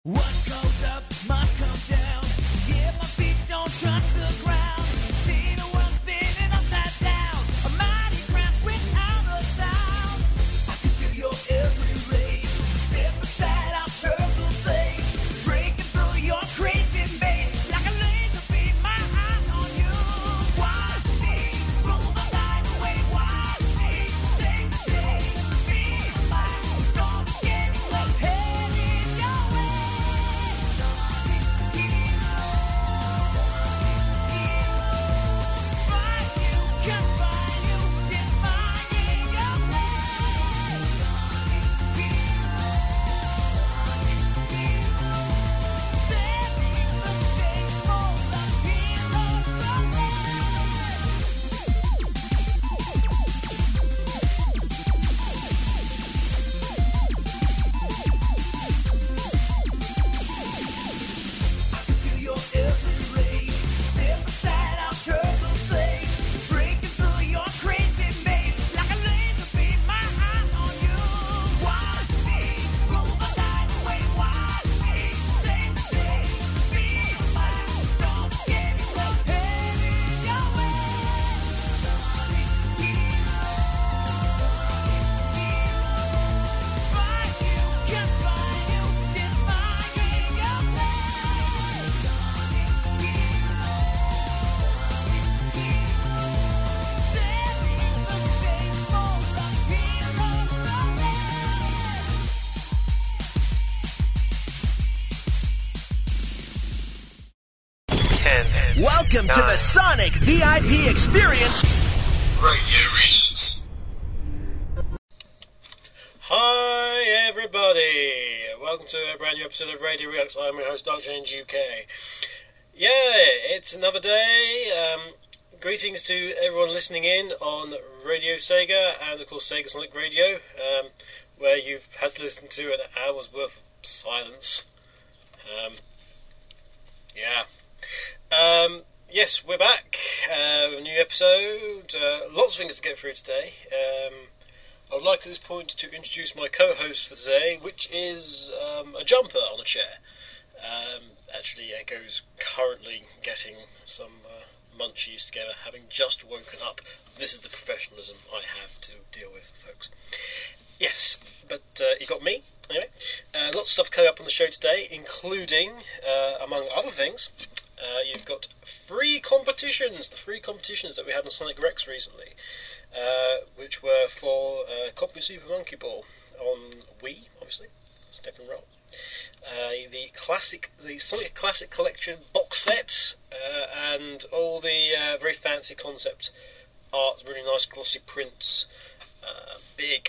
What goes up must come down. Yeah, my feet don't touch the ground. See the world spinning upside down. A mighty crash without a sound. I can feel your every rage. Step aside, I'll turtle blade. Breaking through your crazy maze. Like a laser beam, my eyes on you. Watch me roll my life away. Watch me take the day. Feel my storm getting up. Heading your way. Welcome to the Sonic VIP Experience Radio Reasons. Hi everybody, welcome to a brand new episode of Radio Reacts. I'm your host, Dark Change UK. Yeah, it's another day. Greetings to everyone listening in on Radio Sega and of course Sega Sonic Radio, where you've had to listen to an hour's worth of silence. Yes, we're back. A new episode. Lots of things to get through today. I would like at this point to introduce my co-host for today, which is a jumper on a chair. Actually, Echo's currently getting some munchies together, having just woken up. This is the professionalism I have to deal with, folks. Yes, but you got me. Anyway, lots of stuff coming up on the show today, including, among other things, you've got free competitions, the free competitions that we had on Sonic Rex recently, which were for copy of Super Monkey Ball on Wii, obviously, Step and Roll. The Sonic Classic Collection box set, and all the very fancy concept art, really nice glossy prints, big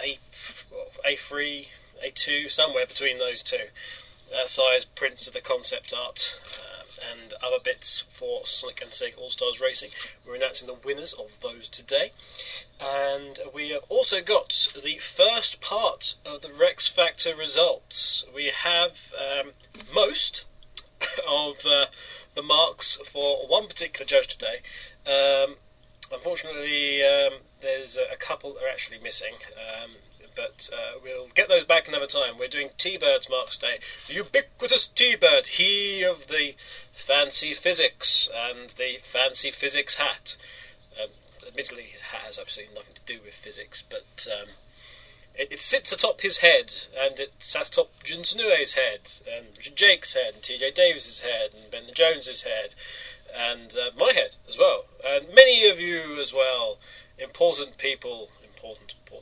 A3, A2, somewhere between those two, size prints of the concept art, and other bits for Sonic and Sega All-Stars Racing. We're announcing the winners of those today. And we have also got the first part of the Rex Factor results. We have most of the marks for one particular judge today. Unfortunately, there's a couple that are actually missing. But we'll get those back another time. We're doing T-Bird's marks today. The ubiquitous T-Bird, he of the fancy physics and the fancy physics hat. Admittedly, his hat has absolutely nothing to do with physics, but it sits atop his head, and it sat atop Jun Sunue's head, and Richard Jake's head, and TJ Davis's head, and Ben Jones's head, and my head as well, and many of you as well. Important people, important people.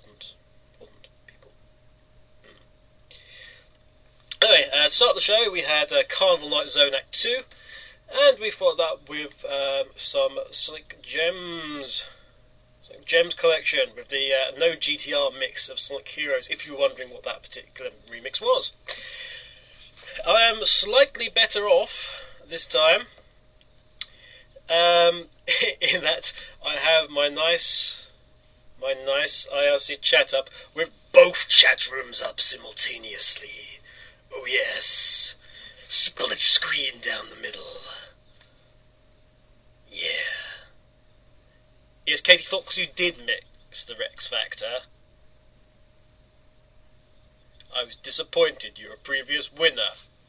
Anyway, to start the show, we had Carnival Night Zone Act 2, and we followed that with some Sonic Gems collection with the No GTR mix of Sonic Heroes, if you're wondering what that particular remix was. I am slightly better off this time, in that I have my nice IRC chat up with both chat rooms up simultaneously. Oh yes, split screen down the middle. Yeah. Yes, Katie Fox, you did mix the Rex Factor. I was disappointed. You're a previous winner.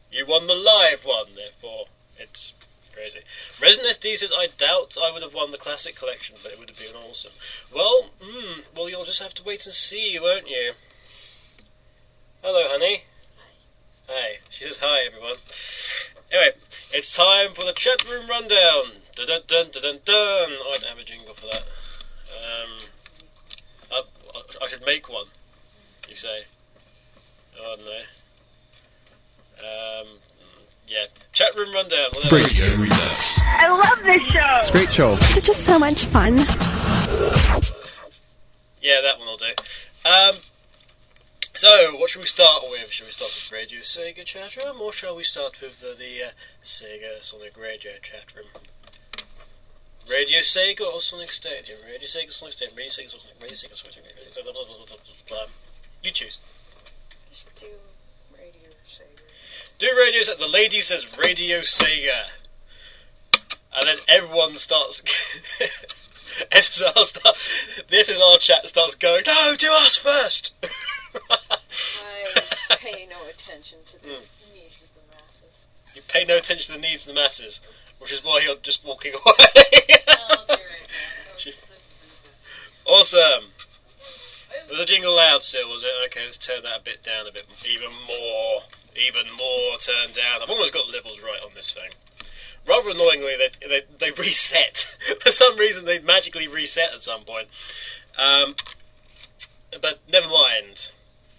You won the live one, therefore it's crazy. Resident SD says, I doubt I would have won the classic collection, but it would have been awesome. Well, you'll just have to wait and see, won't you? Hello, honey. Hi. She says hi, everyone. Anyway, it's time for the chat room rundown. Dun dun dun dun dun dun. I don't have a jingle for that. I should make one. You say? Oh, I don't know. Yeah, chat room rundown. Radio Remix. I love this show. It's a great show. It's just so much fun. Yeah, that one will do. So, what should we start with? Should we start with Radio Sega chat room, or shall we start with the Sega Sonic Radio chat room? Radio Sega or Sonic Stadium? Radio Sega, Sonic Stadium, Radio Sega, Sonic, Radio Sega, Sonic, Radio Sega, blah, blah, blah, blah, blah. You choose. Just do Radio Sega. Do Radio Sega. The lady says Radio Sega. And then everyone starts... the SSR chat starts going, no, do us first! I pay no attention to the needs of the masses. You pay no attention to the needs of the masses, which is why you're just walking away. I'll be right back. Awesome. Was the jingle loud still, was it? Okay, let's turn that a bit down a bit. Even more turned down. I've almost got levels right on this thing. Rather annoyingly, they reset. For some reason, they magically reset at some point. But never mind.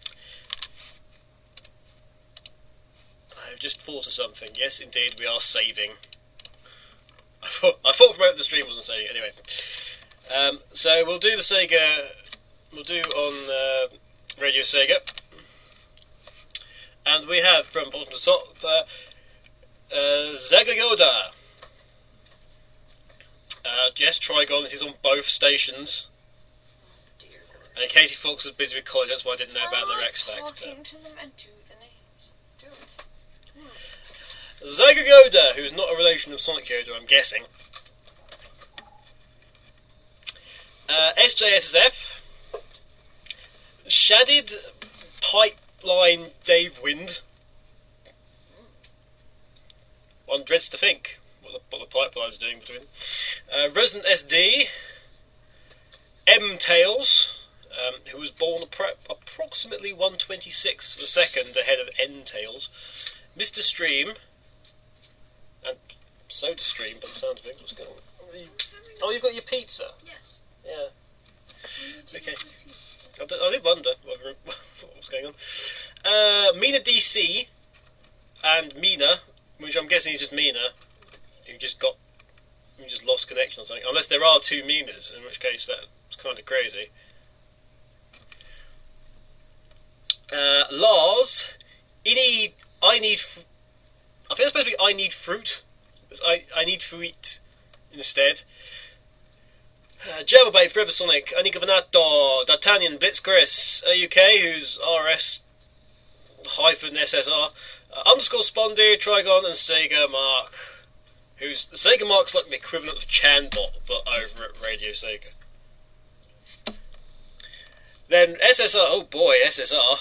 I've just thought of something. Yes, indeed, we are saving. I thought for a moment the stream wasn't saving. Anyway. So we'll do the Sega... We'll do on Radio Sega. And we have, from bottom to top, Zagayoda. Yes, Trigon, it is on both stations. Dear Lord. And Katie Fox was busy with college, that's why I didn't know about their X Factor. Talking to them and do the names. Do it. Zagayoda, who's not a relation of Sonic Yoda, I'm guessing. SJSSF. Shadid Pipeline Dave Wind. One dreads to think what the pipeline's doing between. Resident SD. M-Tails, who was born approximately 1/26 of a second ahead of N-Tails. Mr. Stream. And Soda Stream, by the sound of things. What's going on? Oh, you've got your pizza? Yes. Yeah. Okay. I did wonder what was going on. Mina DC and Mina, which I'm guessing is just Mina, who just lost connection or something. Unless there are two Minas, in which case that's kind of crazy. Lars, I think it's supposed to be I need fruit. It's I need fruit instead. Jabberbabe, Forever Sonic, Anika Venato, D'Artagnan, Blitz Chris, UK, who's RS-SSR, underscore Spondy, Trigon, and Sega Mark, who's Sega Mark's like the equivalent of Chandbot, but over at Radio Sega. Then SSR, oh boy, SSR.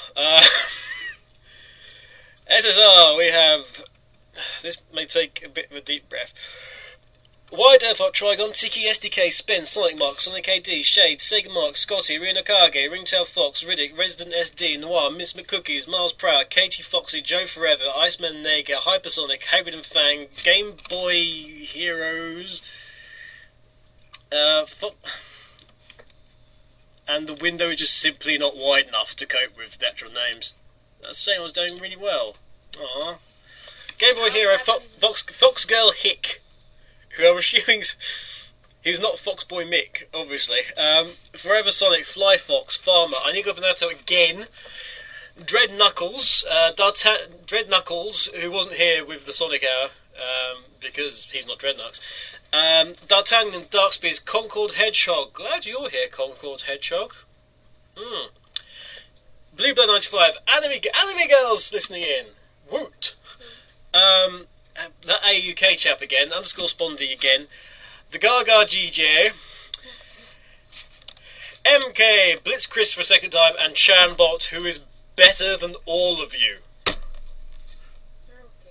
SSR, we have, this may take a bit of a deep breath. Wide Earth Up, Trigon, Tiki, SDK, Spin, Sonic Mark, Sonic AD, Shade, Sega Mark, Scotty, Rina Kage, Ringtail Fox, Riddick, Resident SD, Noir, Miss McCookies, Miles Proud, Katie Foxy, Joe Forever, Iceman Naga, Hypersonic, Hybrid and Fang, Game Boy Heroes, and the window is just simply not wide enough to cope with the actual names. That saying was doing really well. Aww. Game Boy Hero, Fox Girl Hick, who I'm assuming he's not Foxboy Mick, obviously. Forever Sonic, Fly Fox, Farmer, I need to go for Nato again. Dread Knuckles, Dread Knuckles, who wasn't here with the Sonic Hour, because he's not Dreadnoughts. D'Artagnan, Darkspears, Concord Hedgehog. Glad you're here, Concord Hedgehog. Bluebird 95, Anime Girls listening in. Woot. That AUK chap again, underscore Spondy again, the Gaga GJ, MK, Blitz Chris for a second time, and Chanbot, who is better than all of you.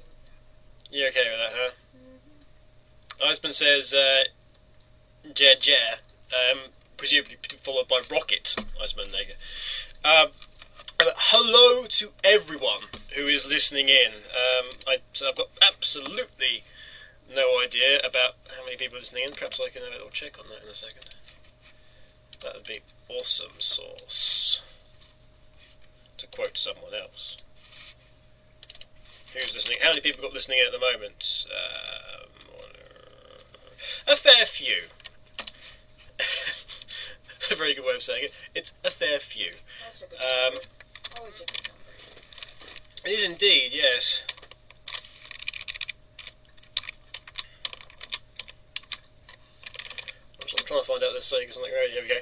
You okay with that, huh? Iceman says, "Ja," presumably followed by Rocket. Iceman Nega. Hello to everyone who is listening in. So I've got absolutely no idea about how many people are listening in. Perhaps I can have a little check on that in a second. That would be awesome sauce. To quote someone else. Who's listening? How many people got listening in at the moment? A fair few. That's a very good way of saying it. It's a fair few. That's a good number. Always a good number. It is indeed, yes. I'm trying to find out this saying something right. Here we go.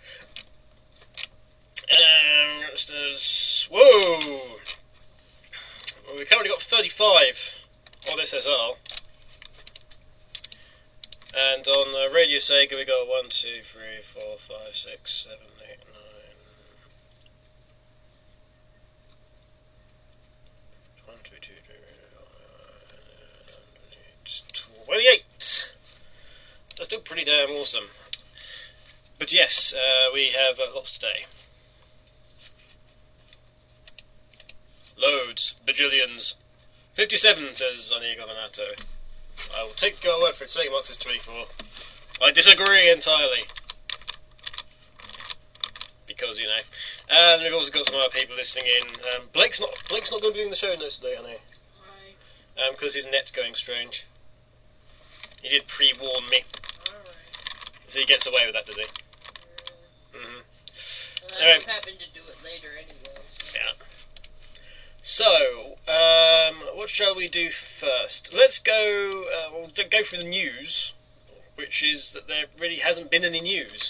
Whoa! Well, we've currently got 35 on SSR. And on Radio Sega we got 1, 2, 3, 4, 5, 6, 7, 8, 9... 1, 2, 2, 3, 28! That's still pretty damn awesome. But yes, we have lots today. Loads. Bajillions. 57, says Anigo Manato. I will take your word for it. Sega says 24. I disagree entirely. Because, you know. And we've also got some other people listening in. Blake's not going to be doing the show notes today, I know. Right. Because his net's going strange. He did pre-warn me. Alright. So he gets away with that, does he? Mm-hmm. Well, I Alright. just happened to do it later anyway. Yeah. So, what shall we do first? Let's go, we'll go through the news, which is that there really hasn't been any news.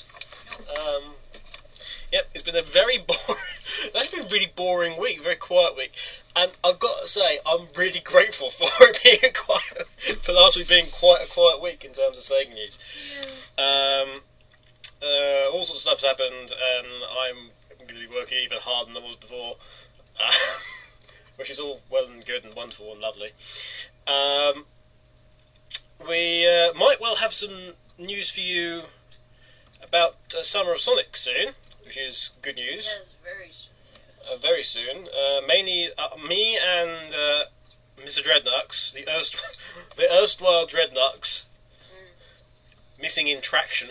Yep, it's been a very boring, that's been a really boring week, very quiet week. And I've got to say, I'm really grateful for it being for last week being quite a quiet week in terms of Sega news. Yeah. All sorts of stuff's happened, and I'm going to be working even harder than I was before. Which is all well and good and wonderful and lovely. We might well have some news for you about Summer of Sonic soon, which is good news. Yes, very soon. Very soon. Mainly me and Mr. Dreadnux, the erstwhile Dreadnux, missing in traction.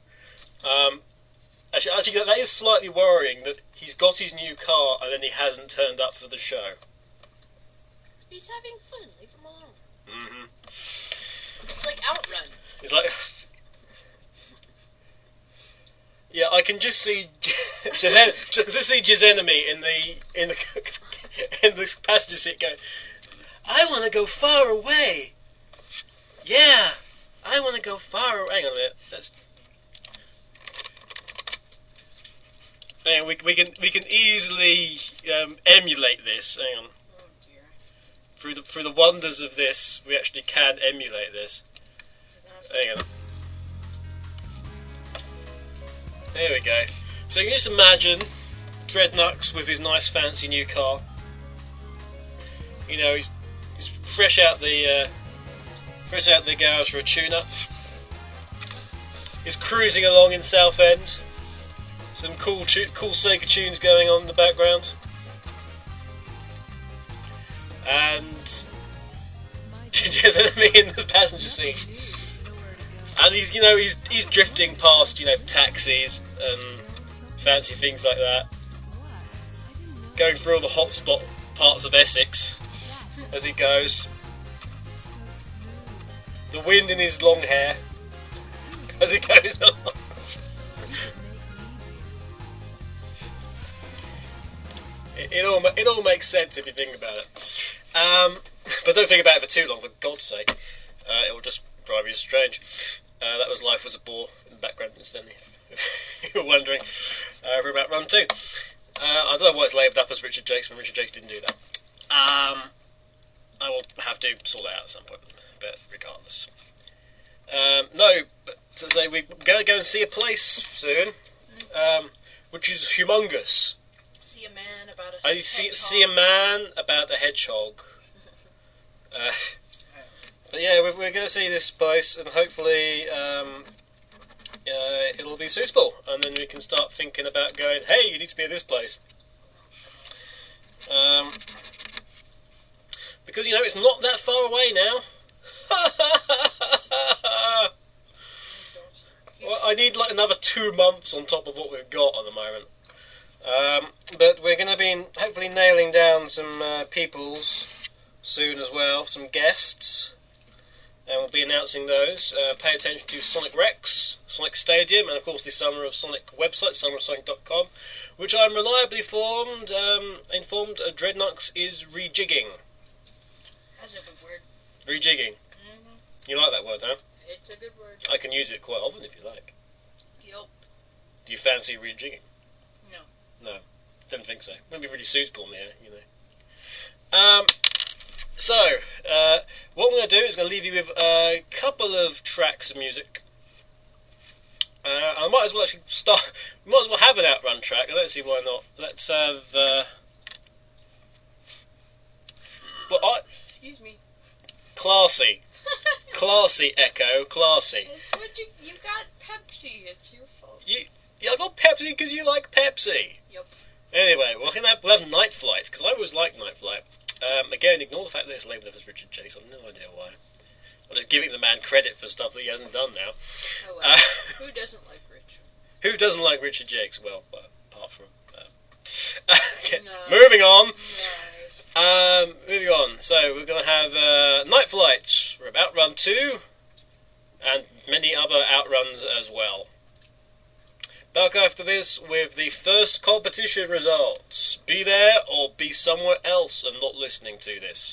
Actually, that is slightly worrying that he's got his new car and then he hasn't turned up for the show. He's having fun. Leave him alone. Mm-hmm. It's like Outrun. It's like... Yeah, I can just see Jizenami in the passenger seat going, I want to go far away. Yeah, I want to go far away. Hang on a minute. Hang on, we can easily emulate this. Hang on. Oh dear. Through the wonders of this, we actually can emulate this. Hang on. There we go. So you can just imagine Dreadnux with his nice fancy new car. You know, he's fresh out the garage for a tune-up. He's cruising along in Southend. Some cool Sega tunes going on in the background. And there's enemy in the passenger seat. And he's drifting past, taxis and fancy things like that. Going through all the hotspot parts of Essex as he goes. The wind in his long hair as he goes on. It all makes sense if you think about it. But don't think about it for too long, for God's sake. It will just drive you strange. That was Life Was a Bore in the background, incidentally. If you were wondering. We're about Run 2. I don't know why it's labelled up as Richard Jakes when Richard Jakes didn't do that. I will have to sort that out at some point, but regardless. No, but to say we're going to go and see a place soon, which is humongous. See a man about a I see a man about a hedgehog. But yeah, we're going to see this place, and hopefully it'll be suitable, and then we can start thinking about going, hey, you need to be at this place. Because, it's not that far away now. Well, I need like another 2 months on top of what we've got at the moment. But we're going to be hopefully nailing down some peoples soon as well, some guests. And we'll be announcing those. Pay attention to Sonic Rex, Sonic Stadium, and of course the Summer of Sonic website, summerofsonic.com, which I'm reliably informed Dreadnoughts is rejigging. That's a good word. Rejigging. Mm-hmm. You like that word, huh? It's a good word. I can use it quite often if you like. Yup. Do you fancy rejigging? No. No, didn't think so. Wouldn't be really suitable in there, So, what I'm going to do is going to leave you with a couple of tracks of music. I might as well actually start. Might as well have an Outrun track. Let's see why not. Let's have. Excuse me. Classy, classy Echo, classy. It's what you got Pepsi. It's your fault. I got Pepsi because you like Pepsi. Yep. Anyway, we'll have Night Flight because I always liked Night Flight. Again, ignore the fact that it's labelled as Richard Chase. I've no idea why. I'm just giving the man credit for stuff that he hasn't done now. Oh well. Who doesn't like Richard? Who doesn't like Richard Jakes? Well, apart from... okay. No. Moving on. Right. Moving on. So, we're going to have Night Flight, Outrun 2, and many other Outruns as well. Back after this with the first competition results. Be there or be somewhere else and not listening to this.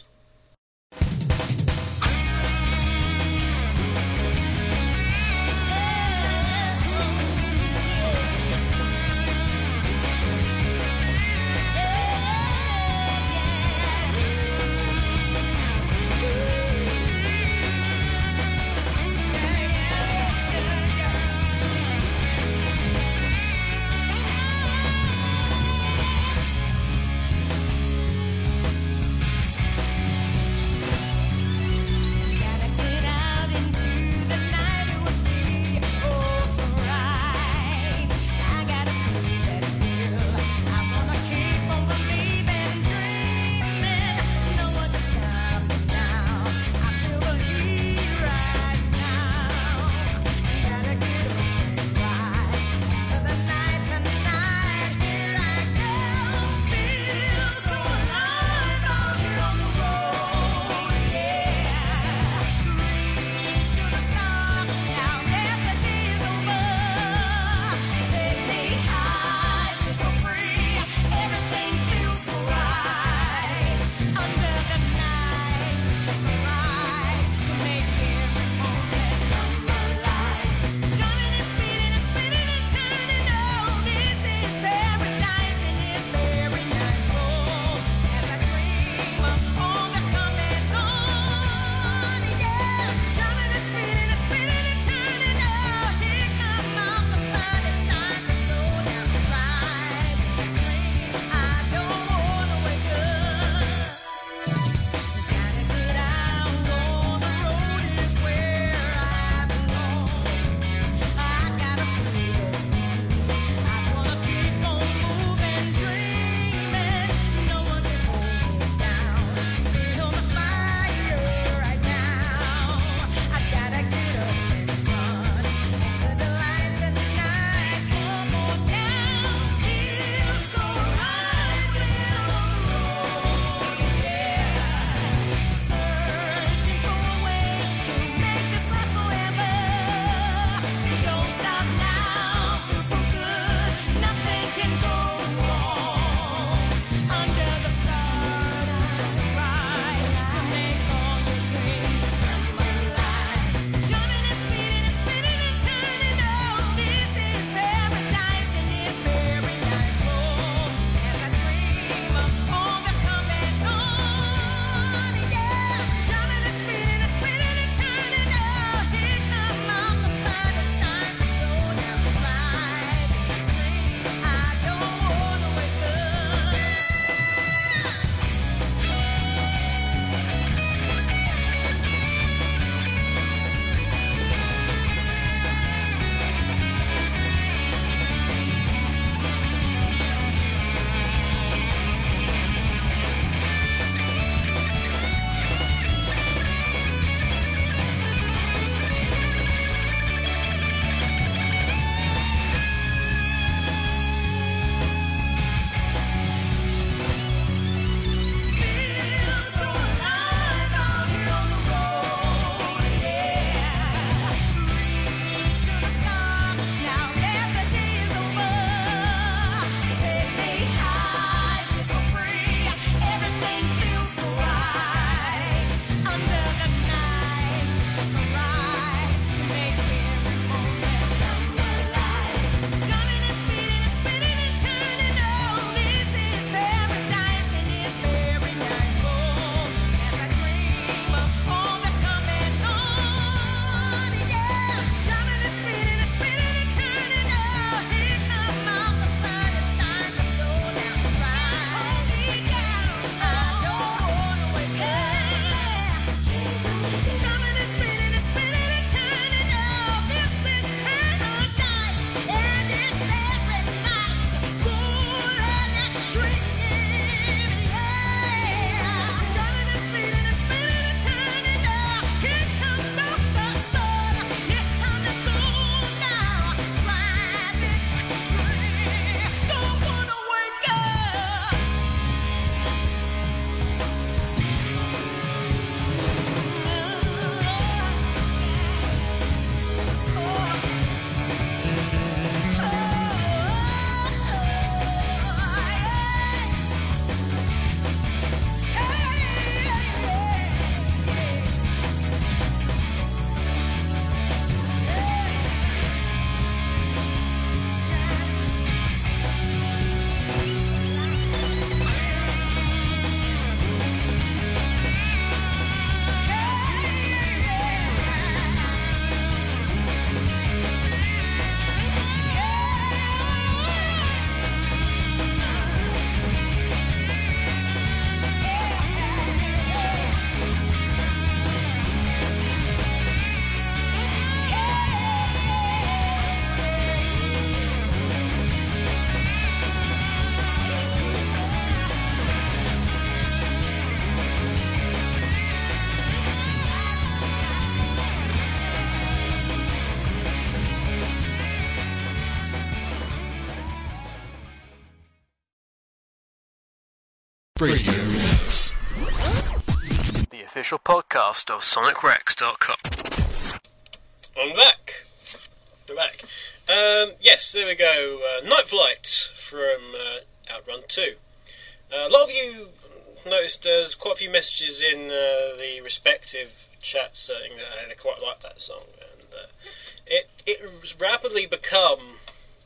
Radio Remix. The official podcast of SonicRex.com. I'm back. We're back. Yes, there we go. Night Flight from Outrun 2. A lot of you noticed there's quite a few messages in the respective chats saying that they quite like that song. And it rapidly become,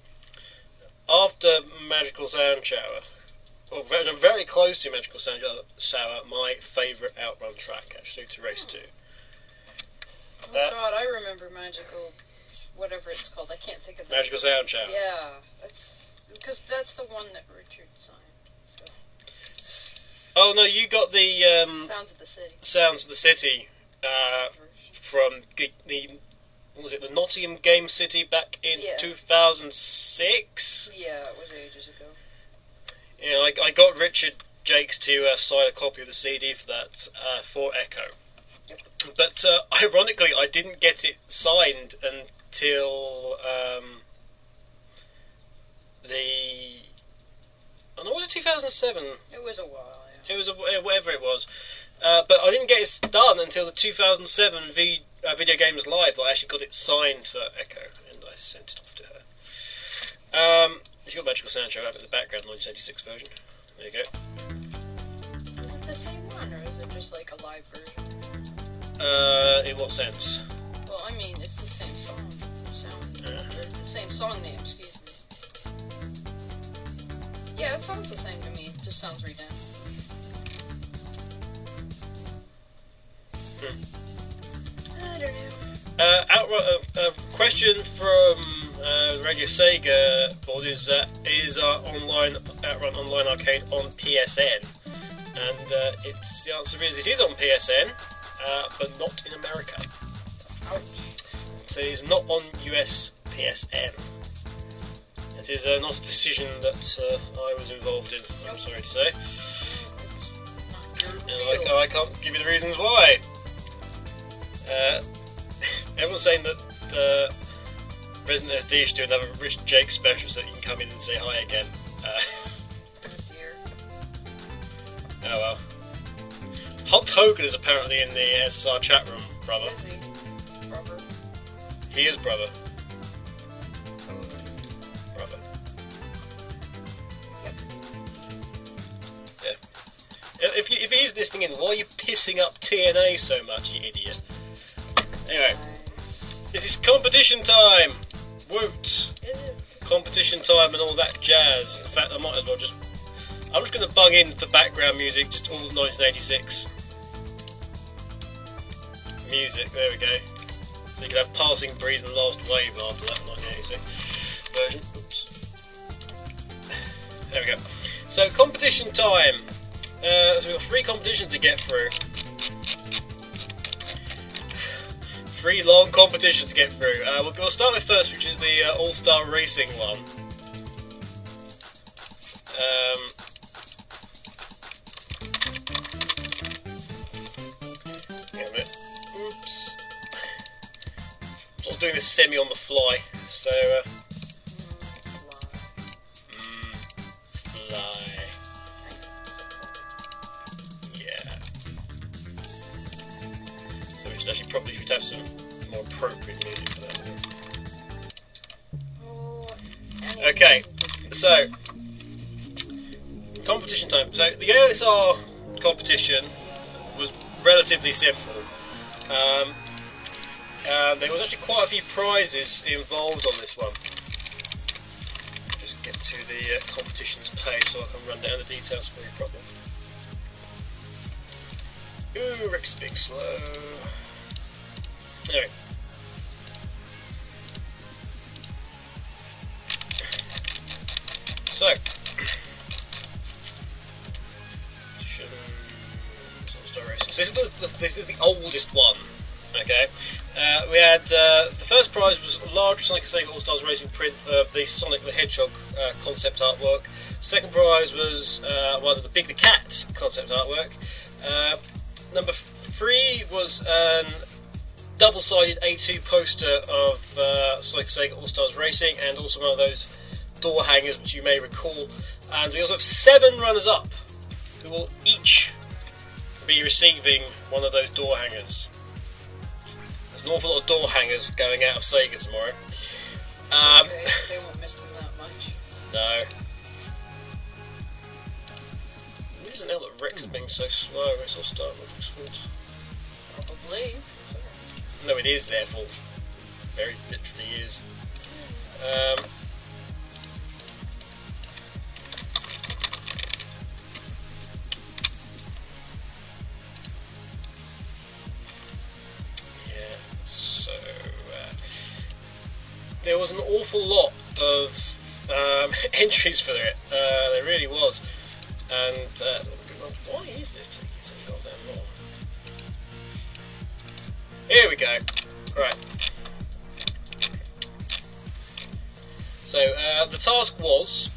after Magical Sound Shower, or very close to Magical Sound Shower, my favourite Outrun track, actually, to Race 2. Oh God, I remember Magical, whatever it's called. I can't think of that. Magical Sound Shower. Yeah, because that's the one that Richard signed. So. Oh no, you got the Sounds of the City. Sounds of the City from what was it, the Nottingham Game City back in 2006? Yeah, it was ages ago. Yeah, I got Richard Jakes to sign a copy of the CD for that for Echo. Yep. But ironically, I didn't get it signed until was it 2007? It was a while, yeah. It was whatever it was. But I didn't get it done until the 2007 Video Games Live. I actually got it signed for Echo, and I sent it off to her. You've got Magical Sound Show out in the background, 1986 version. There you go. Is it the same one, or is it just like a live version? In what sense? Well, I mean, it's the same song. The same song name, excuse me. Yeah, it sounds the same to me. It just sounds redone. I don't know. A question from Radio Sega board is Outrun Online Arcade on PSN? And the answer is it is on PSN, but not in America. Ouch. So it is not on US PSN. It is not a decision that I was involved in, I'm sorry to say. And I can't give you the reasons why. Everyone's saying that Resident SD should do another Rich Jake special so that you can come in and say hi again. Oh dear. Oh well. Hulk Hogan is apparently in the SSR chat room, brother. Is he? Brother. He is brother. Brother. Yep. Yeah. If he's listening in, why are you pissing up TNA so much, you idiot? Anyway, this is competition time! Woot! Is it? Competition time and all that jazz. In fact, I might as well I'm just going to bung in for background music, just all 1986 music. There we go. So you can have Passing Breeze and Last Wave after that 1986 version. Oops. There we go. So, competition time. So we've got 3 competitions to get through. 3 long competitions to get through. We'll start with first, which is the All-Star Racing one. Hang on a minute. Oops. I'm sort of doing this semi on the fly, so fly. Yeah. So we should actually probably have some more appropriate music for that. Oh, Okay, so competition time. So the ASR competition was relatively simple. There was actually quite a few prizes involved on this one. Just get to the competitions page so I can run down the details for you properly. Ooh, Rick's being slow. Anyway. So, this is the oldest one. Okay, we had the first prize was a large Sonic and Sega All Stars Racing print of the Sonic the Hedgehog concept artwork. Second prize was the Big the Cat concept artwork. Number 3 was an double-sided A2 poster of Sonic and Sega All Stars Racing, and also one of those door hangers, which you may recall. And we also have 7 runners-up, who who will each be receiving one of those door hangers. There's an awful lot of door hangers going out of Sega tomorrow. Okay, they won't miss them that much. No. The reason now that Rex is being so slow, it's all start with his fault. Probably. No, it is their fault. Very literally is. Yeah, so there was an awful lot of entries for it. There really was. And why is this taking so goddamn long? Here we go. Right. So the task was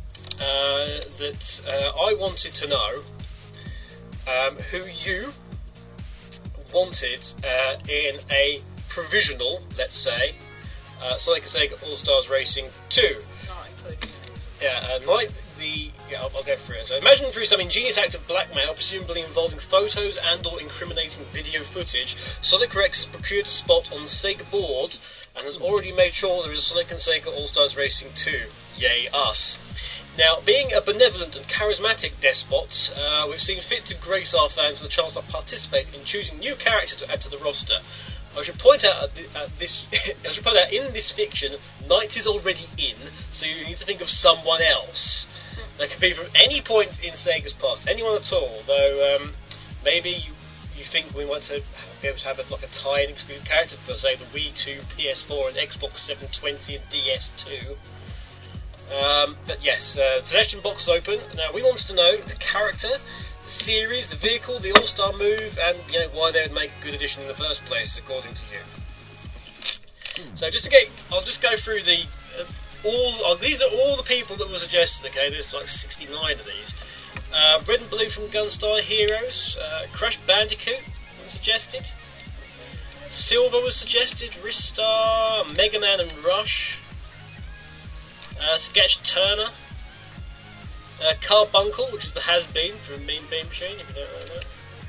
that I wanted to know who you wanted in a provisional, let's say, Sonic and Sega All-Stars Racing 2. Not including you. Yeah, I'll go through it. So imagine through some ingenious act of blackmail, presumably involving photos and or incriminating video footage, Sonic Rex has procured a spot on the Sega board and has already made sure there is a Sonic and Sega All-Stars Racing 2. Yay, us. Now, being a benevolent and charismatic despot, we've seen fit to grace our fans with a chance to participate in choosing new characters to add to the roster. I should point out in this fiction, Knight is already in, so you need to think of someone else. That could be from any point in Sega's past, anyone at all. Though maybe you think we want to be able to have a tie-in exclusive character for, say, the Wii 2, PS4, and Xbox 720 and DS2. But yes, the suggestion box is open. Now we wanted to know the character, the series, the vehicle, the all-star move, and why they would make a good addition in the first place, according to you. So I'll just go through the these are all the people that were suggested. Okay, there's like 69 of these. Red and Blue from Gunstar Heroes, Crash Bandicoot was suggested. Silver was suggested. Ristar, Mega Man and Rush. Sketch Turner. Carbuncle, which is the has-been from Mean Bean Machine, if you don't know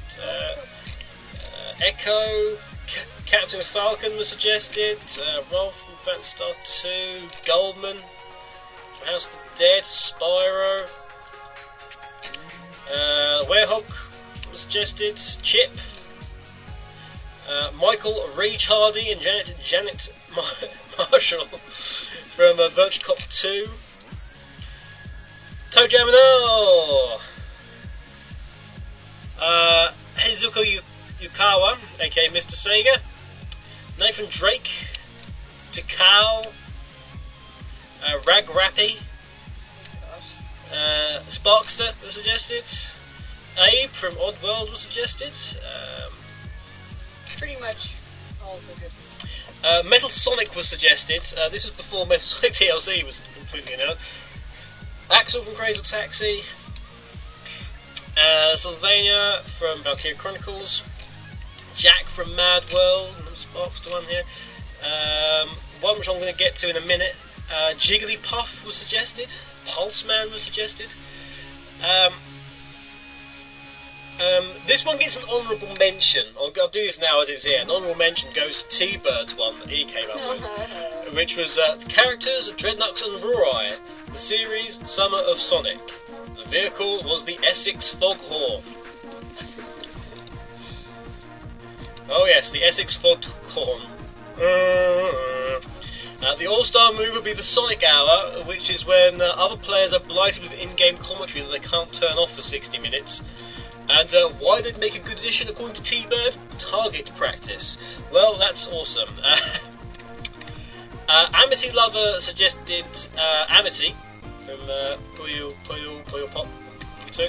that. Echo, Captain Falcon was suggested. Rolf from Phantasy Star 2. Goldman from House of the Dead. Spyro. Werehog was suggested. Chip. Michael Rage Hardy and Janet Marshall from Virtua Cop 2. ToeJam Heizuko Yukawa, aka Mr. Sega. Nathan Drake. Takao. Rag Rappy. Sparkster was suggested. Abe from Oddworld was suggested. Pretty much all the good. Metal Sonic was suggested. This was before Metal Sonic TLC was completely announced. Axel from Crazy Taxi. Sylvania from Valkyria Chronicles. Jack from Mad World. And Sparks to one here. One which I'm going to get to in a minute. Jigglypuff was suggested. Pulseman was suggested. This one gets an honourable mention. I'll do this now as it's here. An honourable mention goes to T-Bird's one that he came up with, which was characters, Dreadnoughts and Rurai. The series, Summer of Sonic. The vehicle was the Essex Foghorn. Oh yes, the Essex Foghorn. The All-Star move would be the Sonic Hour, which is when other players are blighted with in-game commentary that they can't turn off for 60 minutes. And why they'd make a good addition, according to T-Bird? Target practice. Well, that's awesome. Amity Lover suggested Amity from Puyo Pop 2.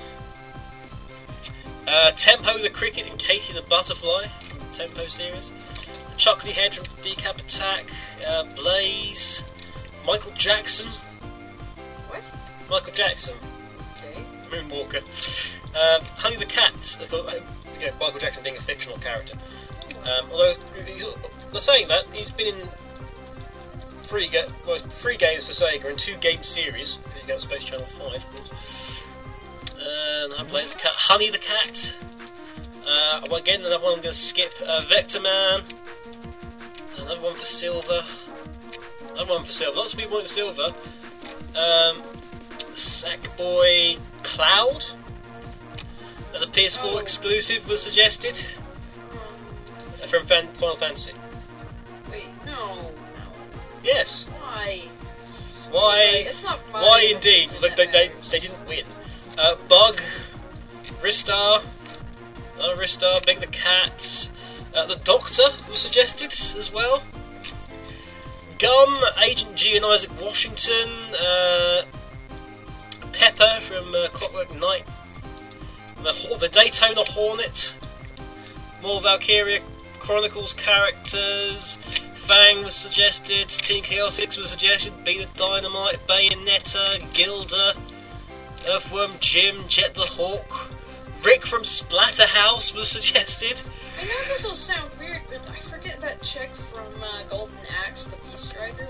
Tempo the Cricket and Katie the Butterfly from the Tempo series. Chocolatey Head from Decap Attack. Blaze. Michael Jackson. What? Michael Jackson. Okay. Moonwalker. Honey the Cat. Michael Jackson being a fictional character. Although, saying that, he's been in three games for Sega and 2 game series. If you go to Space Channel 5, of course. And I plays the cat. Honey the cat. Again, another one I'm going to skip. Vector Man. Another one for Silver. Another one for Silver. Lots of people want Silver. Sackboy Cloud as a PS4 exclusive was suggested from Final Fantasy. Wait, no. Yes. Why? Why? It's not my Why indeed? opinion Look, that they matters. didn't win. Bug, Ristar, another Ristar, Big the Cat. The Doctor was suggested as well. Gum, Agent G and Isaac Washington, Pepper from Clockwork Knight, the Daytona Hornet, more Valkyria Chronicles characters, Fang was suggested, Team Chaotix was suggested, Beat the Dynamite, Bayonetta, Gilda, Earthworm Jim, Jet the Hawk, Rick from Splatterhouse was suggested. I know this will sound weird, but I forget that chick from Golden Axe, the Beast Rider.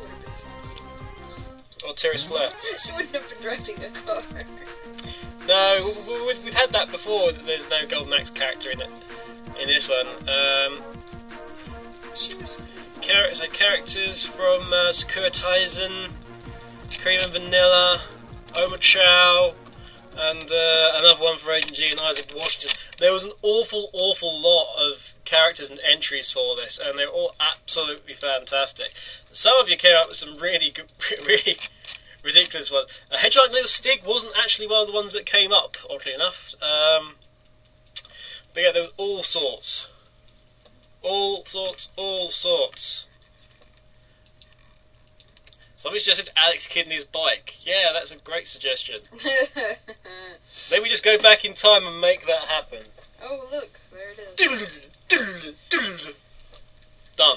Or Terrace Flair. She wouldn't have been driving a car. No, we've had that before. There's no Golden Axe character in it. In this one, She was. characters from Sakura Taisen, Cream and Vanilla, Oma Chow, and another one for Agent G and Isaac Washington. There was an awful lot of characters and entries for this, and they're all absolutely fantastic. Some of you came up with some really good, really ridiculous ones. Hedgehog Little Stig wasn't actually one of the ones that came up, oddly enough. But yeah, there was all sorts. Somebody suggested Alex Kidney's bike. Yeah, that's a great suggestion. Maybe we just go back in time and make that happen. Oh, look, there it is. Done.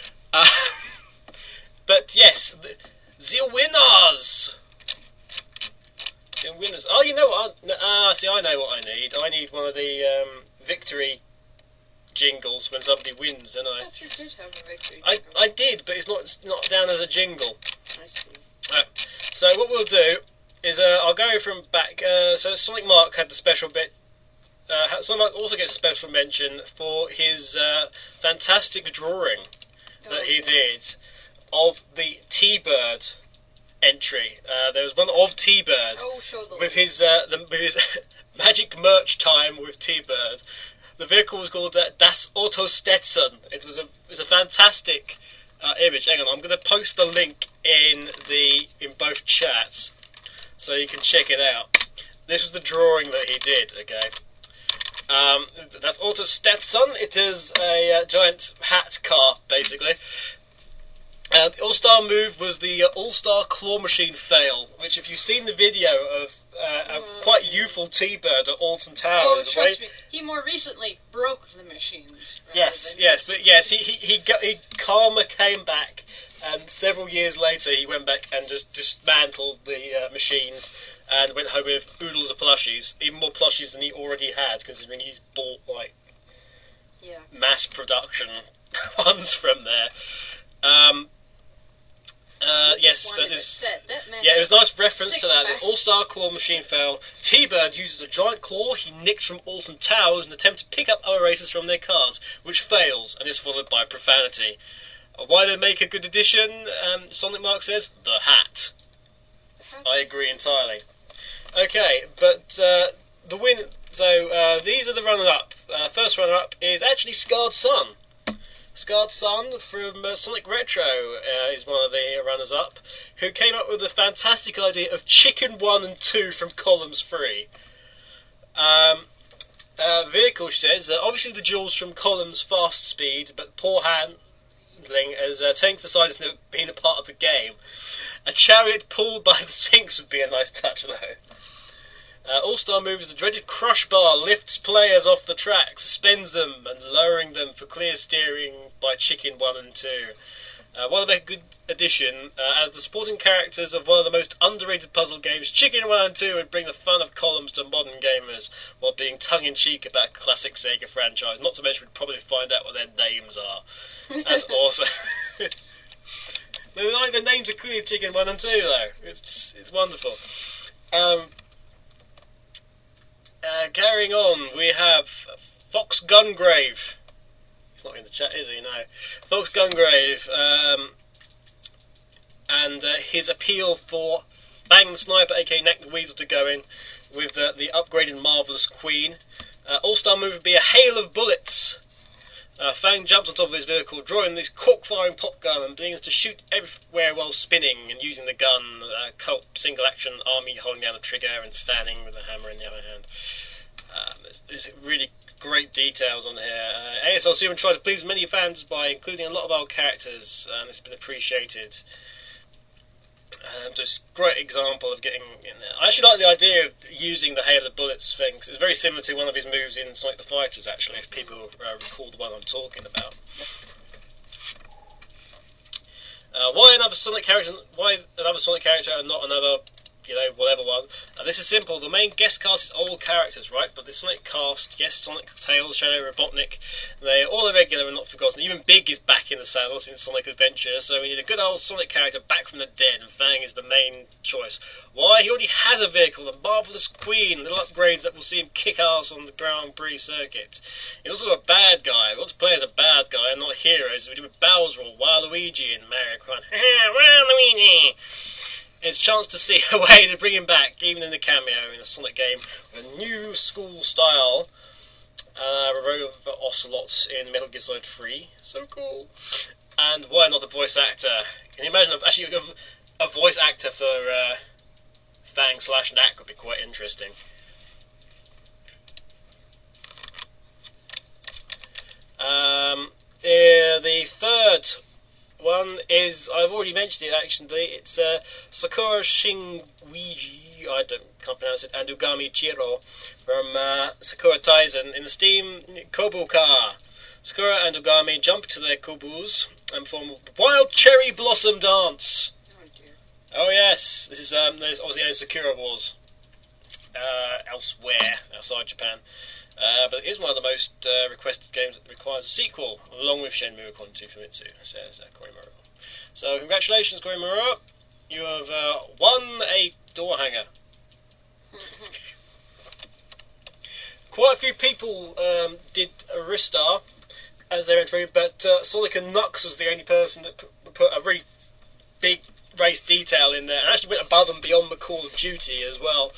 But yes, the winners! The winners. Oh, you know what? See, I know what I need. I need one of the victory jingles when somebody wins, don't I I? thought you did have a victory. I did, but it's not down as a jingle. I see. So what we'll do is I'll go from back. So Sonic Mark had the special bit. Sonic Mark also gets a special mention for his fantastic drawing that he did of the T-Bird entry. There was one of T-Bird Oh, show the with his magic merch time with T-Bird. The vehicle was called Das Auto Stetson. It was a fantastic image. Hang on, I'm going to post the link in both chats so you can check it out. This was the drawing that he did. Okay, that's Auto Stetson. It is a giant hat car, basically. The All-Star move was the All-Star Claw Machine fail, which if you've seen the video of a quite youthful T-Bird at Alton Oh, Towers... trust me, he more recently broke the machines. He karma came back, and several years later he went back and just dismantled the machines and went home with oodles of plushies, even more plushies than he already had, considering he's bought, mass production ones from there. Yes, but it was a nice reference to that. The All-Star Claw Machine fail. T-Bird uses a giant claw he nicked from Alton Towers in an attempt to pick up other racers from their cars, which fails and is followed by profanity. Why they make a good addition? Sonic Mark says, the hat. I agree entirely. Okay, but the win... So, these are the runner-up. First runner-up is actually Scarred Sun. Scarred Sun from Sonic Retro is one of the runners-up, who came up with the fantastic idea of Chicken 1 and 2 from Columns 3. Vehicle says, obviously the jewels from Columns Fast Speed, but poor handling as turning to the side has never been a part of the game. A chariot pulled by the Sphinx would be a nice touch, though. All-Star move is the dreaded Crush Bar, lifts players off the track, suspends them, and lowering them for clear steering by Chicken 1 and 2. While they make a good addition, as the supporting characters of one of the most underrated puzzle games, Chicken 1 and 2 would bring the fun of Columns to modern gamers, while being tongue-in-cheek about classic Sega franchise. Not to mention we'd probably find out what their names are. That's awesome. The names are clearly Chicken 1 and 2, though. It's wonderful. carrying on, we have Fox Gungrave. He's not in the chat, is he? No. Fox Gungrave, and his appeal for Bang the Sniper, aka Knack the Weasel, to go in with the upgraded Marvellous Queen. All-star move would be a hail of bullets. Fang jumps on top of his vehicle, drawing this cork-firing pop gun and begins to shoot everywhere while spinning and using the gun. Cult single-action army holding down the trigger and fanning with a hammer in the other hand. There's really great details on here. ASL Suman tries to please many fans by including a lot of old characters, and it's been appreciated. Just a great example of getting in there. I actually like the idea of using the hail of bullets thing. It's very similar to one of his moves in Sonic the Fighters, actually, if people recall the one I'm talking about. Why another Sonic character and not another, whatever one? This is simple. The main guest cast is old characters, right? But the Sonic cast, yes, Sonic, Tails, Shadow, Robotnik, they're all regular and not forgotten. Even Big is back in the saddle since Sonic Adventure, so we need a good old Sonic character back from the dead, and Fang is the main choice. Why? He already has a vehicle, the Marvellous Queen, little upgrades that will see him kick ass on the Grand Prix circuit. He's also a bad guy. We want to play as a bad guy and not heroes. We do with Bowser or Waluigi in Mario Kart. Waluigi! It's a chance to see a way to bring him back, even in the cameo, in a Sonic game with a new school style. Revoked of Ocelots in Metal Gear Solid 3. So cool. And why not a voice actor? Can you imagine a voice actor for Fang/Knack would be quite interesting. The third one is, I've already mentioned it actually, it's Sakura Shinguiji, can't pronounce it, and Ugami Chiro from Sakura Taisen in the Steam Kobu Car. Sakura and Ugami jump to their Kobus and perform Wild Cherry Blossom Dance. Oh dear. Oh yes, this is there's obviously no Sakura Wars elsewhere outside Japan. But it is one of the most requested games that requires a sequel, along with Shenmue Quantum Famitsu, says Korimura. So congratulations, Korimura. You have won a door hanger. Quite a few people did Ristar as their entry, but Sonic and Nux was the only person that put a really big race detail in there, and actually went above and beyond the Call of Duty as well.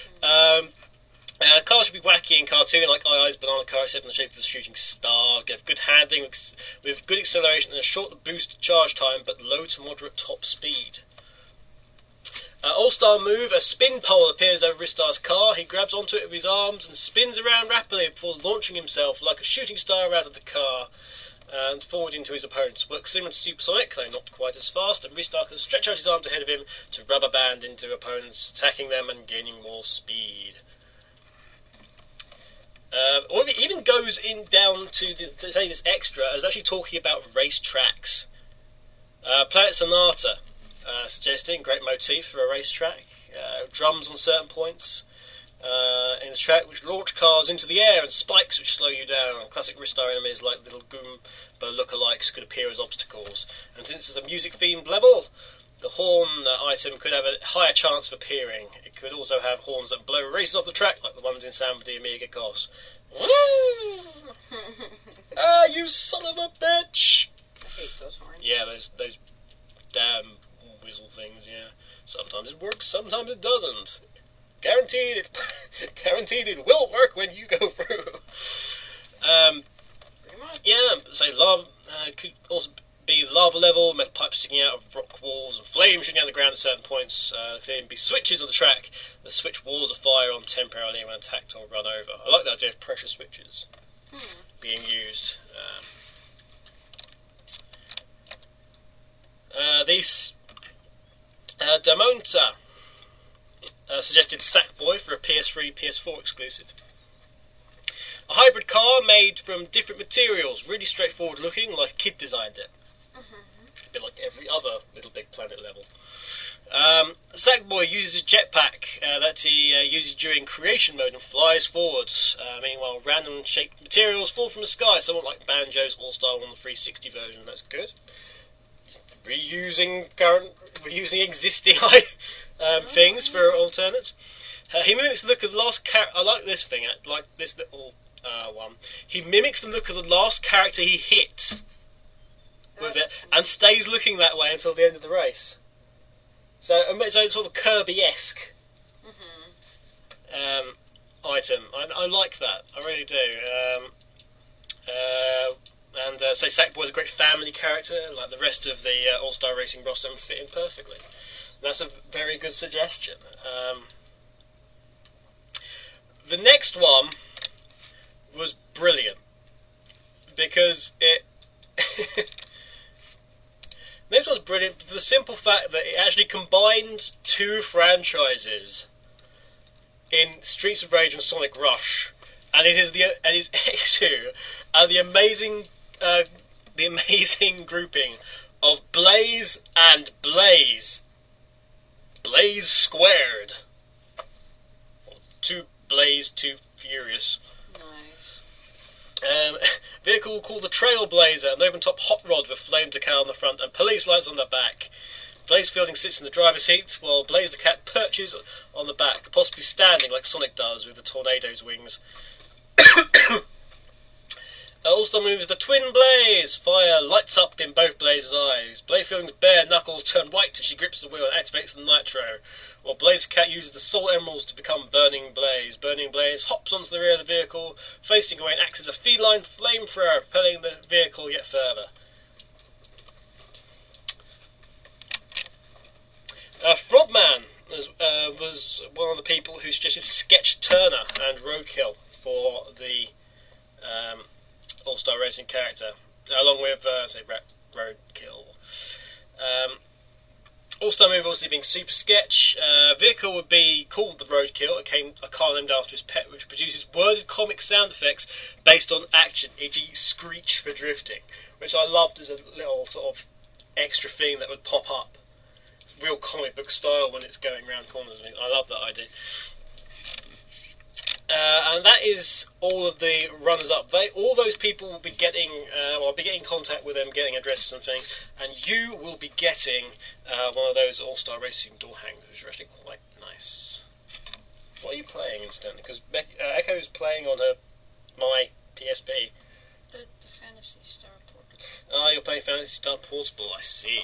Cars should be wacky and cartoon, like Ai's banana car, except in the shape of a shooting star. Get good handling with good acceleration and a short boost charge time, but low to moderate top speed. All-star move, a spin pole appears over Ristar's car. He grabs onto it with his arms and spins around rapidly before launching himself like a shooting star out of the car and forward into his opponents. Works similar to Supersonic, though not quite as fast, and Ristar can stretch out his arms ahead of him to rubber band into opponents, attacking them and gaining more speed. Or it even goes in down to say this extra is actually talking about race tracks. Planet Sonata suggesting great motif for a racetrack. Drums on certain points in the track which launch cars into the air and spikes which slow you down. Classic Ristar enemies like little Goomba lookalikes could appear as obstacles. And since it's a music themed level, the horn item could have a higher chance of appearing. It could also have horns that blow races off the track, like the ones in Sound of the Amiga Cos. Ah, you son of a bitch! I hate those horns. Yeah, those damn whistle things, yeah. Sometimes it works, sometimes it doesn't. Guaranteed it will work when you go through. Pretty much. Yeah, say lava could also be lava level, metal pipes sticking out of rock walls, and flames shooting out the ground at certain points. Could even be switches on the track that switch walls of fire on temporarily when attacked or run over. I like the idea of pressure switches being used. These Damonta suggested Sackboy for a PS3, PS4 exclusive. A hybrid car made from different materials, really straightforward looking, like a kid designed it. A bit like every other Little Big Planet level. Sackboy uses a jetpack that he uses during creation mode and flies forwards. Meanwhile, random shaped materials fall from the sky, somewhat like Banjo's All-Star 1 360 version. That's good. Reusing existing things for alternates. He mimics the look of the last character. I like this thing. I like this little one. He mimics the look of the last character he hit with it, and stays looking that way until the end of the race. So it's sort of Kirby-esque item. I like that. I really do. So Sackboy's a great family character, like the rest of the All-Star Racing roster, and fit in perfectly. And that's a very good suggestion. The next one was brilliant because it. The next one's brilliant for the simple fact that it actually combines two franchises in Streets of Rage and Sonic Rush, and it is X2 and the amazing grouping of Blaze and Blaze. Blaze squared. Two Blaze, two Furious. Nice. Vehicle called the Trailblazer, an open-top hot rod with flame decal on the front and police lights on the back. Blaze Fielding sits in the driver's seat, while Blaze the Cat perches on the back, possibly standing like Sonic does with the tornado's wings. All-Star moves the Twin Blaze. Fire lights up in both Blaze's eyes. Blaze Fielding's bare knuckles turn white as she grips the wheel and activates the nitro, while Blaze the Cat uses the Soul Emeralds to become Burning Blaze. Burning Blaze hops onto the rear of the vehicle, facing away and acts as a feline flamethrower, propelling the vehicle yet further. Frogman was one of the people who suggested Sketch Turner and Roadkill for the All-Star Racing character, along with, Roadkill. All-Star move obviously being Super Sketch. Vehicle would be called the Roadkill. It came a car named after his pet, which produces worded comic sound effects based on action, e.g. screech for drifting, which I loved as a little sort of extra thing that would pop up. It's real comic book style when it's going around corners. I love that idea. And that is all of the runners-up. All those people will be getting, I'll be getting in contact with them, getting addresses and things, and you will be getting one of those All-Star Racing door hangers, which are actually quite nice. What are you playing, incidentally? Because Echo is playing on my PSP. The Phantasy Star Portable. Ah, you're playing Phantasy Star Portable, I see.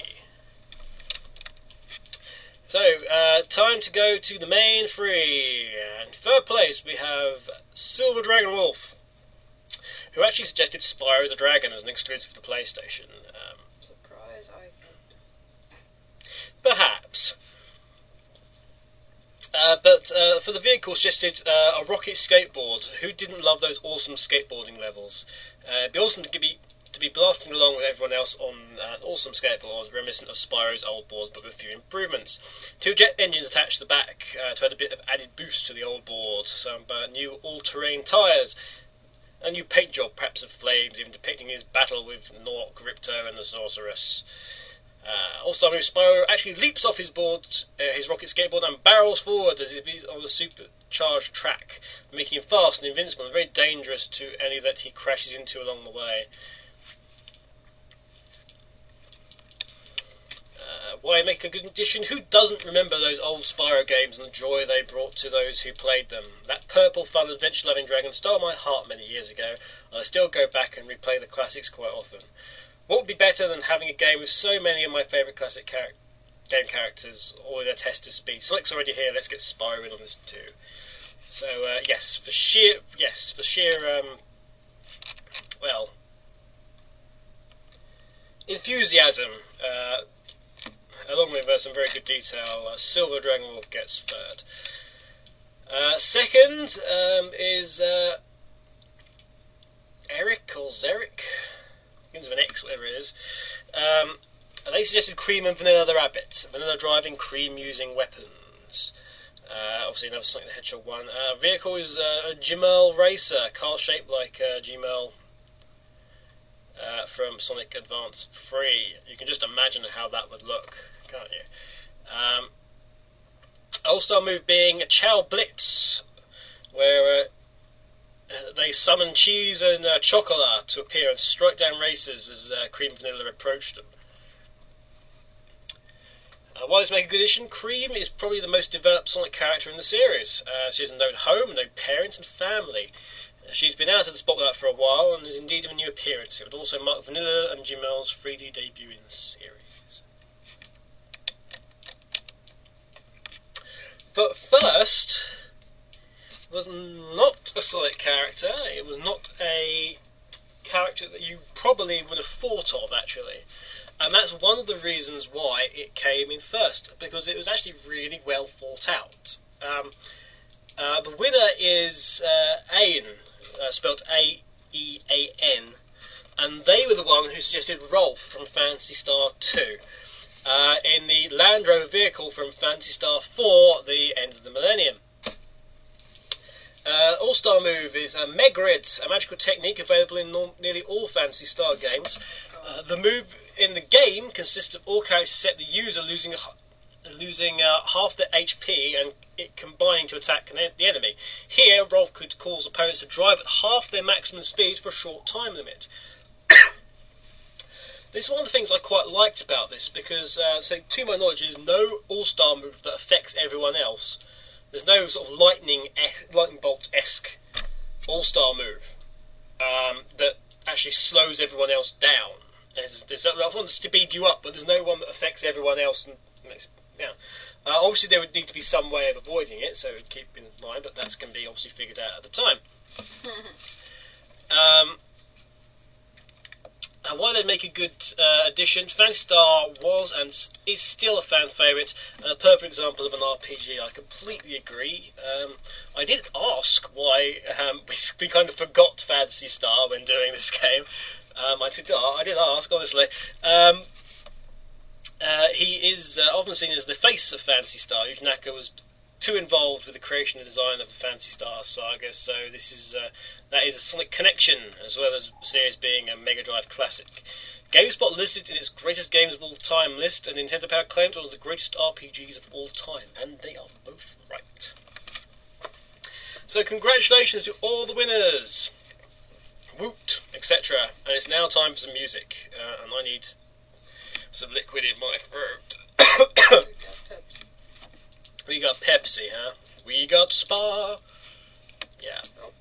So, time to go to the main three. And third place we have Silver Dragon Wolf, who actually suggested Spyro the Dragon as an exclusive for the PlayStation. Surprise, I think. Perhaps. But for the vehicle suggested a rocket skateboard. Who didn't love those awesome skateboarding levels? It'd be awesome to be blasting along with everyone else on an awesome skateboard, reminiscent of Spyro's old board, but with a few improvements. 2 jet engines attached to the back to add a bit of added boost to the old board. Some new all-terrain tyres. A new paint job, perhaps of flames, even depicting his battle with Nork, Ripto, and the Sorceress. All-Star move Spyro actually leaps off his board, his rocket skateboard, and barrels forward as if he's on a supercharged track, making him fast and invincible and very dangerous to any that he crashes into along the way. Why make a good addition? Who doesn't remember those old Spyro games and the joy they brought to those who played them? That purple, fun, adventure-loving dragon stole my heart many years ago, and I still go back and replay the classics quite often. What would be better than having a game with so many of my favourite classic game characters, all in their test of speed? Sonic's already here, let's get Spyro in on this too. So, for sheer, enthusiasm, along with some very good detail, Silver Dragon Wolf gets third. Second is Eric or Zeric, begins with an X, whatever it is. And they suggested Cream and Vanilla the Rabbit. Vanilla driving, Cream using weapons. Obviously another Sonic the Hedgehog one. Vehicle is a Gmail Racer, car shaped like Gmail from Sonic Advance 3. You can just imagine how that would look, can't you? All-Star move being Chow Blitz, where they summon Cheese and Chocolat to appear and strike down racers as Cream Vanilla approach them. While this makes a good addition, Cream is probably the most developed Sonic character in the series. She has a known home, known parents and family. She's been out of the spotlight for a while and is indeed of a new appearance. It would also mark Vanilla and Jamel's 3D debut in the series. But first, it was not a Sonic character. It was not a character that you probably would have thought of, actually. And that's one of the reasons why it came in first, because it was actually really well thought out. The winner is Aeon, spelled A-E-A-N, and they were the one who suggested Rolf from Phantasy Star 2 in the Land Rover vehicle from Phantasy Star 4, The End of the Millennium. All-Star Move is Megrid, a magical technique available in nearly all Phantasy Star games. The move in the game consists of all characters except the user losing half their HP and it combining to attack the enemy. Here, Rolf could cause opponents to drive at half their maximum speed for a short time limit. This is one of the things I quite liked about this because, so to my knowledge, there's no All-Star move that affects everyone else. There's no sort of lightning bolt-esque All-Star move that actually slows everyone else down. There's one to speed you up, but there's no one that affects everyone else. And obviously, there would need to be some way of avoiding it, so keep in mind, but that can be obviously figured out at the time. And why they make a good addition, Phantasy Star was and is still a fan favourite and a perfect example of an RPG. I completely agree. I did ask why we kind of forgot Phantasy Star when doing this game. I did ask, honestly. He is often seen as the face of Phantasy Star. Yuji Naka was too involved with the creation and design of the Phantasy Star saga, so this is that is a Sonic connection, as well as the series being a Mega Drive classic. GameSpot listed in its greatest games of all time list, and Nintendo Power claimed it was the greatest RPGs of all time, and they are both right. So congratulations to all the winners, woot, etc. And it's now time for some music, and I need some liquid in my throat. We got Pepsi, huh? We got Spa. Yeah.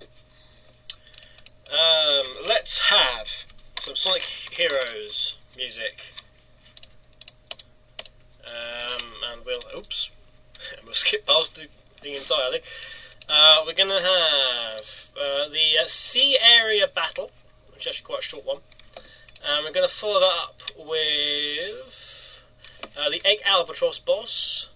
Let's have some Sonic Heroes music. And we'll skip past the thing entirely. We're going to have the Sea Area Battle, which is actually quite a short one. We're going to follow that up with the Egg Albatross boss.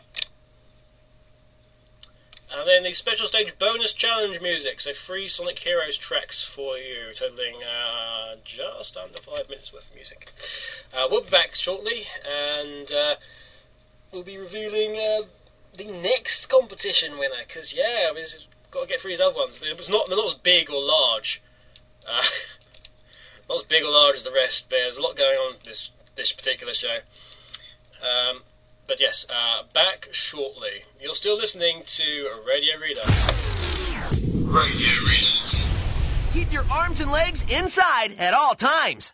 And then the special stage bonus challenge music, so 3 Sonic Heroes tracks for you, totaling just under 5 minutes worth of music. We'll be back shortly, and we'll be revealing the next competition winner, because we've got to get through these other ones. They're not as big or large. Not as big or large as the rest, but there's a lot going on this particular show. But yes, back shortly. You're still listening to Radio Reader. Radio Readers. Keep your arms and legs inside at all times.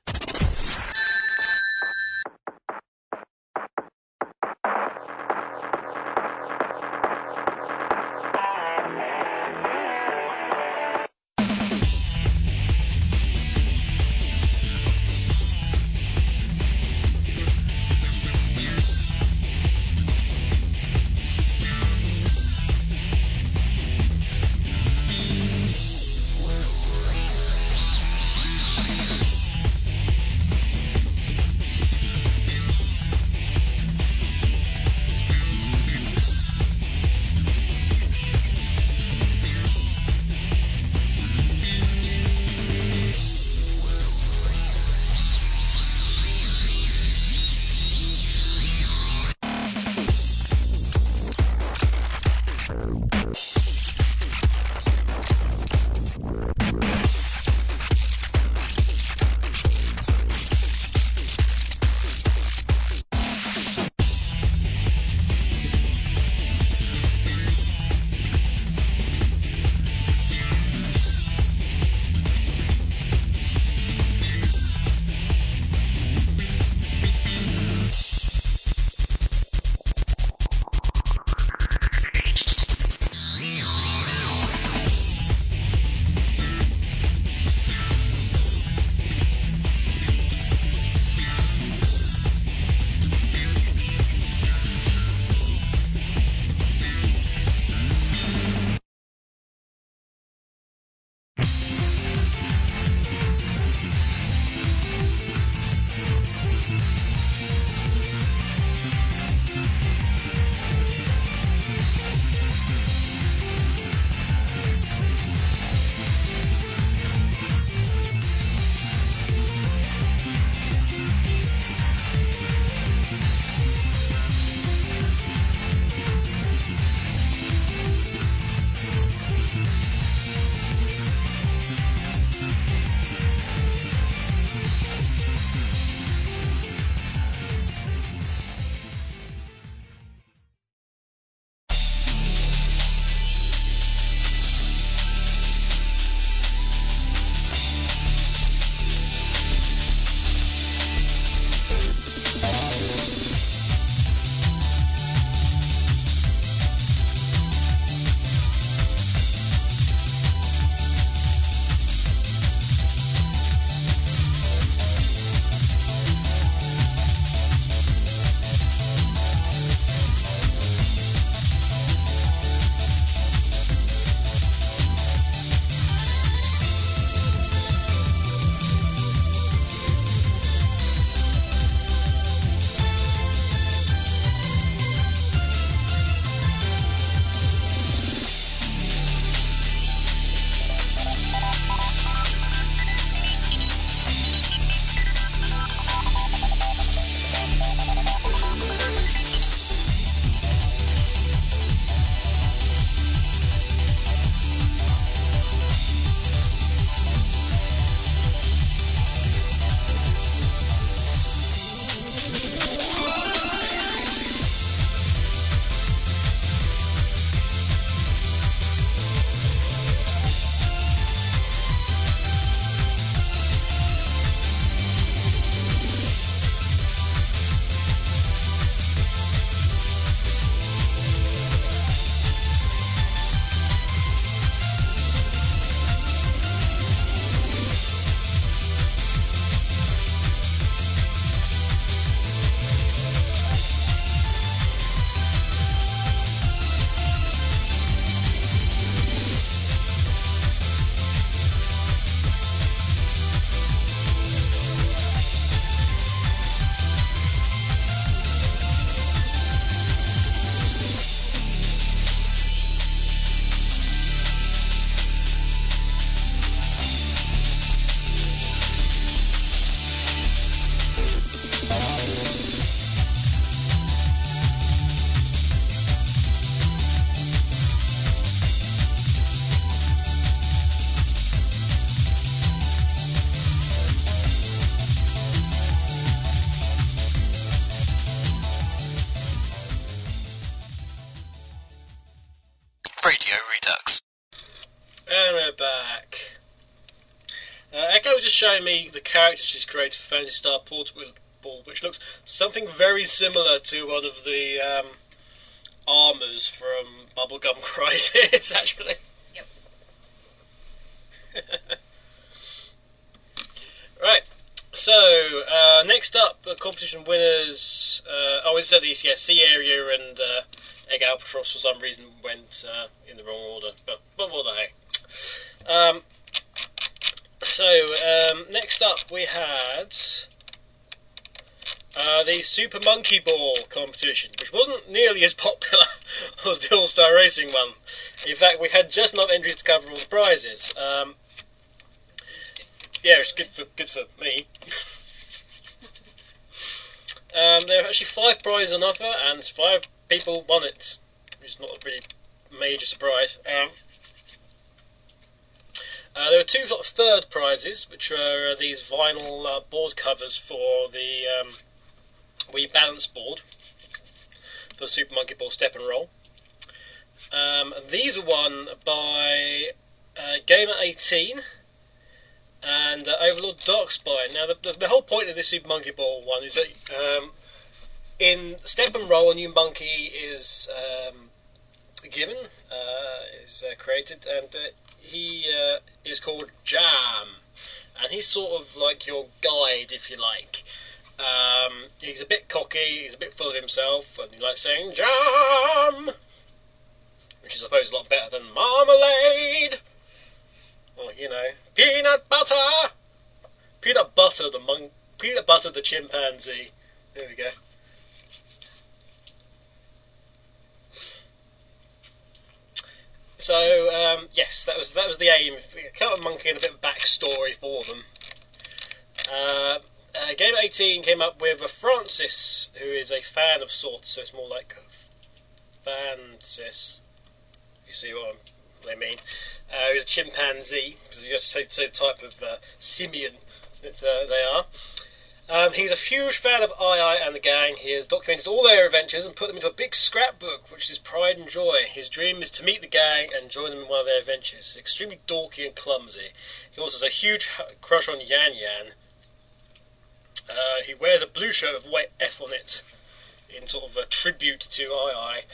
back. Echo was just showing me the character she's created for Phantasy Star Portable, which looks something very similar to one of the armours from Bubblegum Crisis, actually. Yep. Right. So, next up, the competition winners. We said these, Sea Area and Egg Albatross for some reason went in the wrong order, but what the heck. Next up we had the Super Monkey Ball competition, which wasn't nearly as popular as the All-Star Racing one. In fact, we had just enough entries to cover all the prizes. It's good for me. There were actually 5 prizes on offer, and 5 people won it, which is not a really major surprise. There were 2 sort of third prizes, which are these vinyl board covers for the Wii Balance board for Super Monkey Ball Step and Roll. And these were won by Gamer 18 and Overlord Darkspine. Now, the whole point of this Super Monkey Ball one is that in Step and Roll, a new monkey is given, is created, and he is called Jam, and he's sort of like your guide, if you like. He's a bit cocky, he's a bit full of himself, and he likes saying Jam, which is, I suppose, a lot better than marmalade, or, peanut butter. Peanut butter the chimpanzee. There we go. So, yes, that was the aim. Cut a monkey and a bit of backstory for them. Game 18 came up with a Francis, who is a fan of sorts, so it's more like Francis. You see what I mean? Who's a chimpanzee, because you have to say the type of simian that they are. He's a huge fan of II and the gang. He has documented all their adventures and put them into a big scrapbook, which is his pride and joy. His dream is to meet the gang and join them in one of their adventures. He's extremely dorky and clumsy. He also has a huge crush on Yan Yan. He wears a blue shirt with white F on it, in sort of a tribute to II.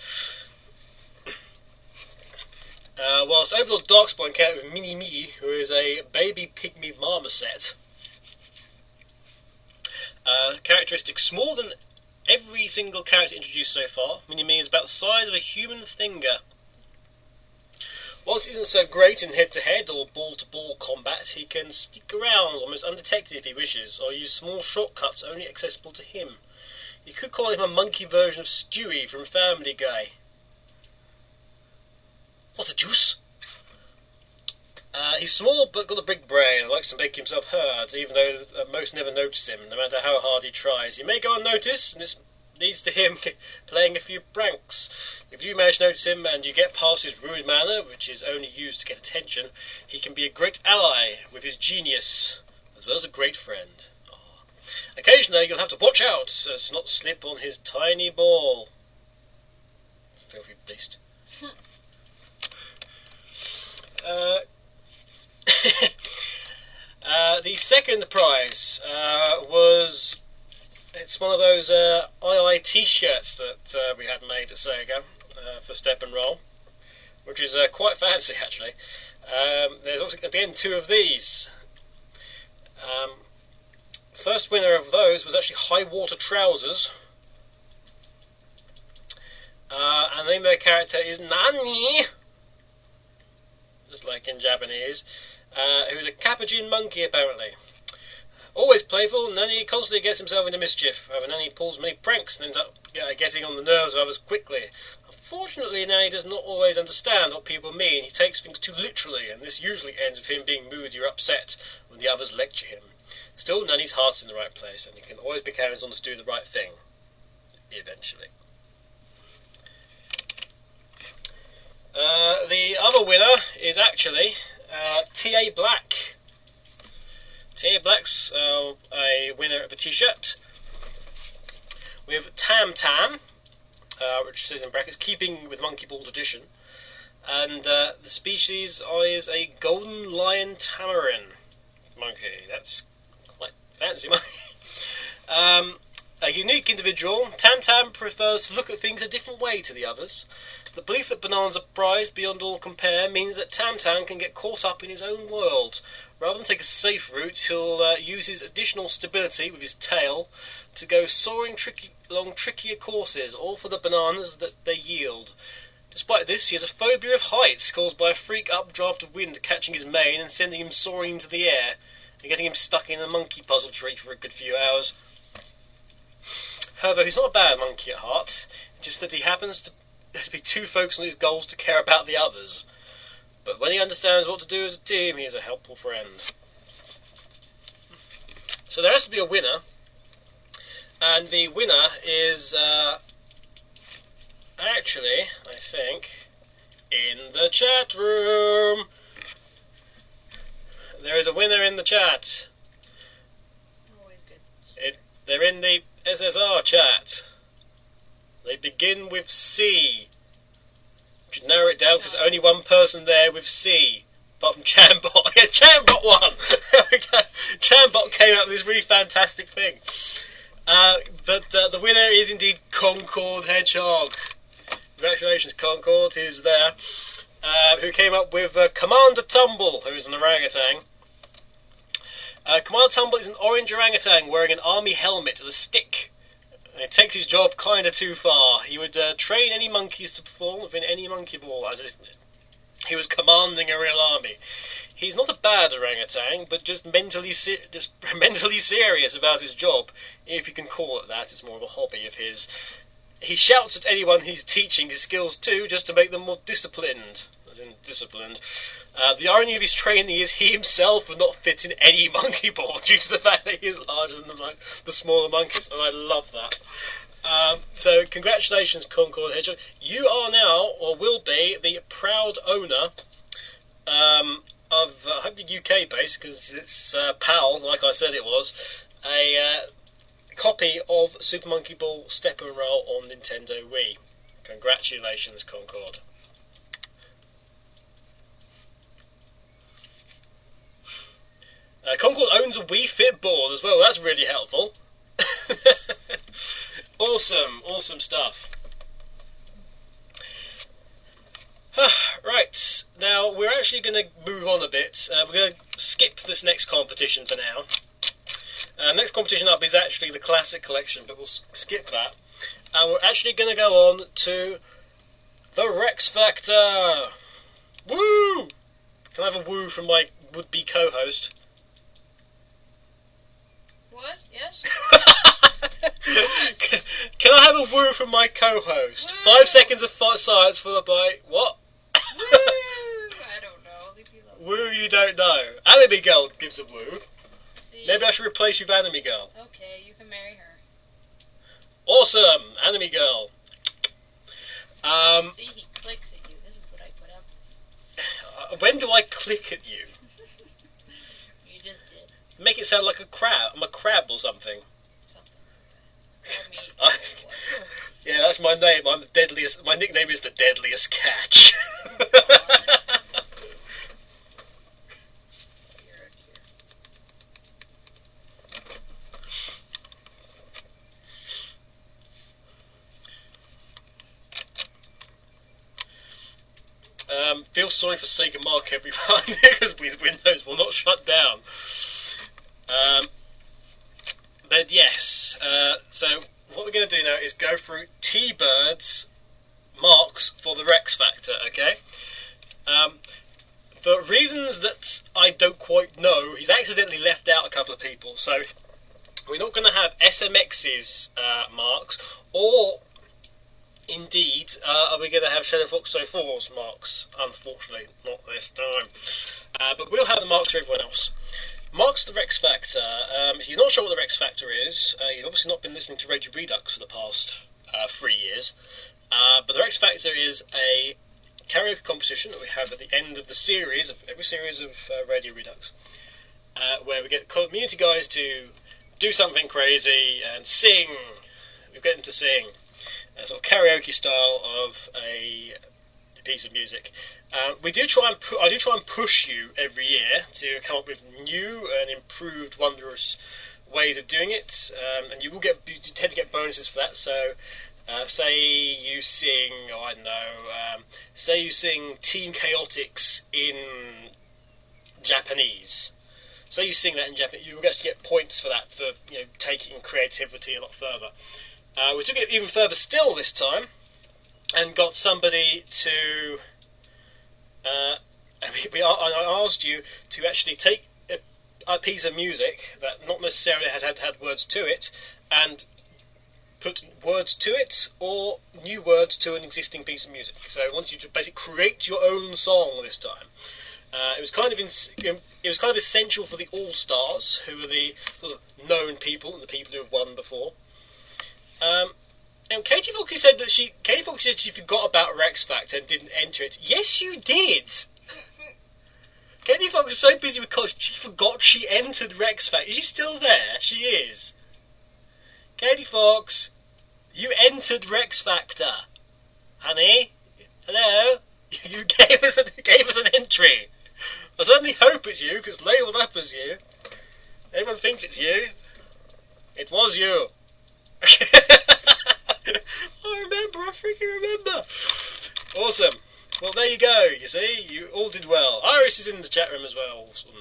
Whilst Overlord Darkspawn came out with Mini Me, who is a baby pygmy marmoset. Characteristics smaller than every single character introduced so far. Mini-Me is about the size of a human finger. Whilst he isn't so great in head-to-head or ball-to-ball combat, he can stick around almost undetected if he wishes, or use small shortcuts only accessible to him. You could call him a monkey version of Stewie from Family Guy. What a juice! He's small but got a big brain and likes to make himself heard, even though most never notice him, no matter how hard he tries. He may go unnoticed, and this leads to him playing a few pranks. If you manage to notice him and you get past his rude manner, which is only used to get attention, he can be a great ally with his genius, as well as a great friend. Oh. Occasionally you'll have to watch out so as to not slip on his tiny ball. Filthy beast. The second prize it's one of those II t-shirts that we had made at Sega for Step and Roll, which is quite fancy actually. There's also again 2 of these. First winner of those was actually High Water Trousers, and the name of their character is Nani, just like in Japanese, who's a capuchin monkey apparently. Always playful, Nani constantly gets himself into mischief. However, Nani pulls many pranks and ends up getting on the nerves of others quickly. Unfortunately, Nani does not always understand what people mean. He takes things too literally, and this usually ends with him being moody or upset when the others lecture him. Still, Nani's heart's in the right place, and he can always be counted on to do the right thing. Eventually. The other winner is actually T.A. Black. T.A. Black's a winner of a t-shirt with Tam Tam, which says in brackets, keeping with Monkey Ball tradition. And the species is a golden lion tamarin monkey. That's quite fancy monkey. A unique individual, Tam Tam prefers to look at things a different way to the others. The belief that bananas are prized beyond all compare means that Tam Tam can get caught up in his own world. Rather than take a safe route, he'll use his additional stability with his tail to go soaring along trickier courses, all for the bananas that they yield. Despite this, he has a phobia of heights caused by a freak updraft of wind catching his mane and sending him soaring into the air, and getting him stuck in a monkey puzzle tree for a good few hours. However, he's not a bad monkey at heart, just that he happens to be too focused on his goals to care about the others. But when he understands what to do as a team, he is a helpful friend. So there has to be a winner, and the winner is actually, I think, in the chat room. There is a winner in the chat. Always good. They're in the SSR chat. They begin with C. You should narrow it down because only one person there with C, apart from Chambot. Yes, Chambot won! Chambot came up with this really fantastic thing. But the winner is indeed Concord Hedgehog. Congratulations, Concord, who's there. Who came up with Commander Tumble, who is an orangutan. Commander Tumble is an orange orangutan wearing an army helmet and a stick. And it takes his job kinda too far. He would train any monkeys to perform within any monkey ball, as if he was commanding a real army. He's not a bad orangutan, but just mentally serious about his job, if you can call it that. It's more of a hobby of his. He shouts at anyone he's teaching his skills to, just to make them more disciplined. As in disciplined. The irony of his training is he himself would not fit in any monkey ball due to the fact that he is larger than the smaller monkeys, and I love that. So congratulations, Concord Hedgehog. You are now, or will be, the proud owner of, I hope you're UK based, because it's PAL, like I said it was, a copy of Super Monkey Ball Step and Roll on Nintendo Wii. Congratulations, Concord. Concord owns a Wii Fit board as well. That's really helpful. Awesome stuff. Right, now we're actually going to move on a bit. We're going to skip this next competition for now. Next competition up is actually the Classic Collection, but we'll skip that. And we're actually going to go on to the Rex Factor. Woo! Can I have a woo from my would-be co-host? What? Yes? Can I have a woo from my co-host? Woo! 5 seconds of silence followed by what? Woo! I don't know. Leave me alone. Woo, you don't know. Anime Girl gives a woo. See? Maybe I should replace you with Anime Girl. Okay, you can marry her. Awesome, Anime Girl. See, he clicks at you. This is what I put up. When do I click at you? You just did. Make it sound like a crab. I'm a crab or something. Something like that. Or me. Yeah, that's my name. I'm the deadliest. My nickname is the Deadliest Catch. You're a dear. Feel sorry for Sega Mark, everyone, because Windows will not shut down. But yes, so what we're going to do now is go through T-Bird's marks for the Rex Factor, okay? For reasons that I don't quite know, he's accidentally left out a couple of people, so we're not going to have SMX's marks, or indeed, are we going to have Shadow Fox 04's marks? Unfortunately, not this time. But we'll have the marks for everyone else. Marks the Rex Factor. If you're not sure what the Rex Factor is, you've obviously not been listening to Radio Redux for the past 3 years. But the Rex Factor is a karaoke competition that we have at the end of the series, of every series of Radio Redux, where we get community guys to do something crazy and sing. We get them to sing. A sort of karaoke style of a piece of music. I do try and push you every year to come up with new and improved, wondrous ways of doing it, and you tend to get bonuses for that. So, say you sing, say you sing Team Chaotix in Japanese. Say you sing that in Japanese, you will actually get points for that, for taking creativity a lot further. We took it even further still this time, and got somebody to. I asked you to actually take a piece of music that not necessarily has had words to it, and put words to it or new words to an existing piece of music. So I want you to basically create your own song this time. It was kind of essential for the All Stars, who are the sort of known people and the people who have won before. And Katie Foxy said she forgot about Rex Factor and didn't enter it. Yes, you did. Katie Fox is so busy with college, she forgot she entered Rex Factor. Is she still there? She is. Katie Fox, you entered Rex Factor, honey. Hello. You gave us an entry. I certainly hope it's you, because labelled up as you. Everyone thinks it's you. It was you. I freaking remember. Awesome. Well, there you go, you see. You all did well. Iris is in the chat room as well. Awesome.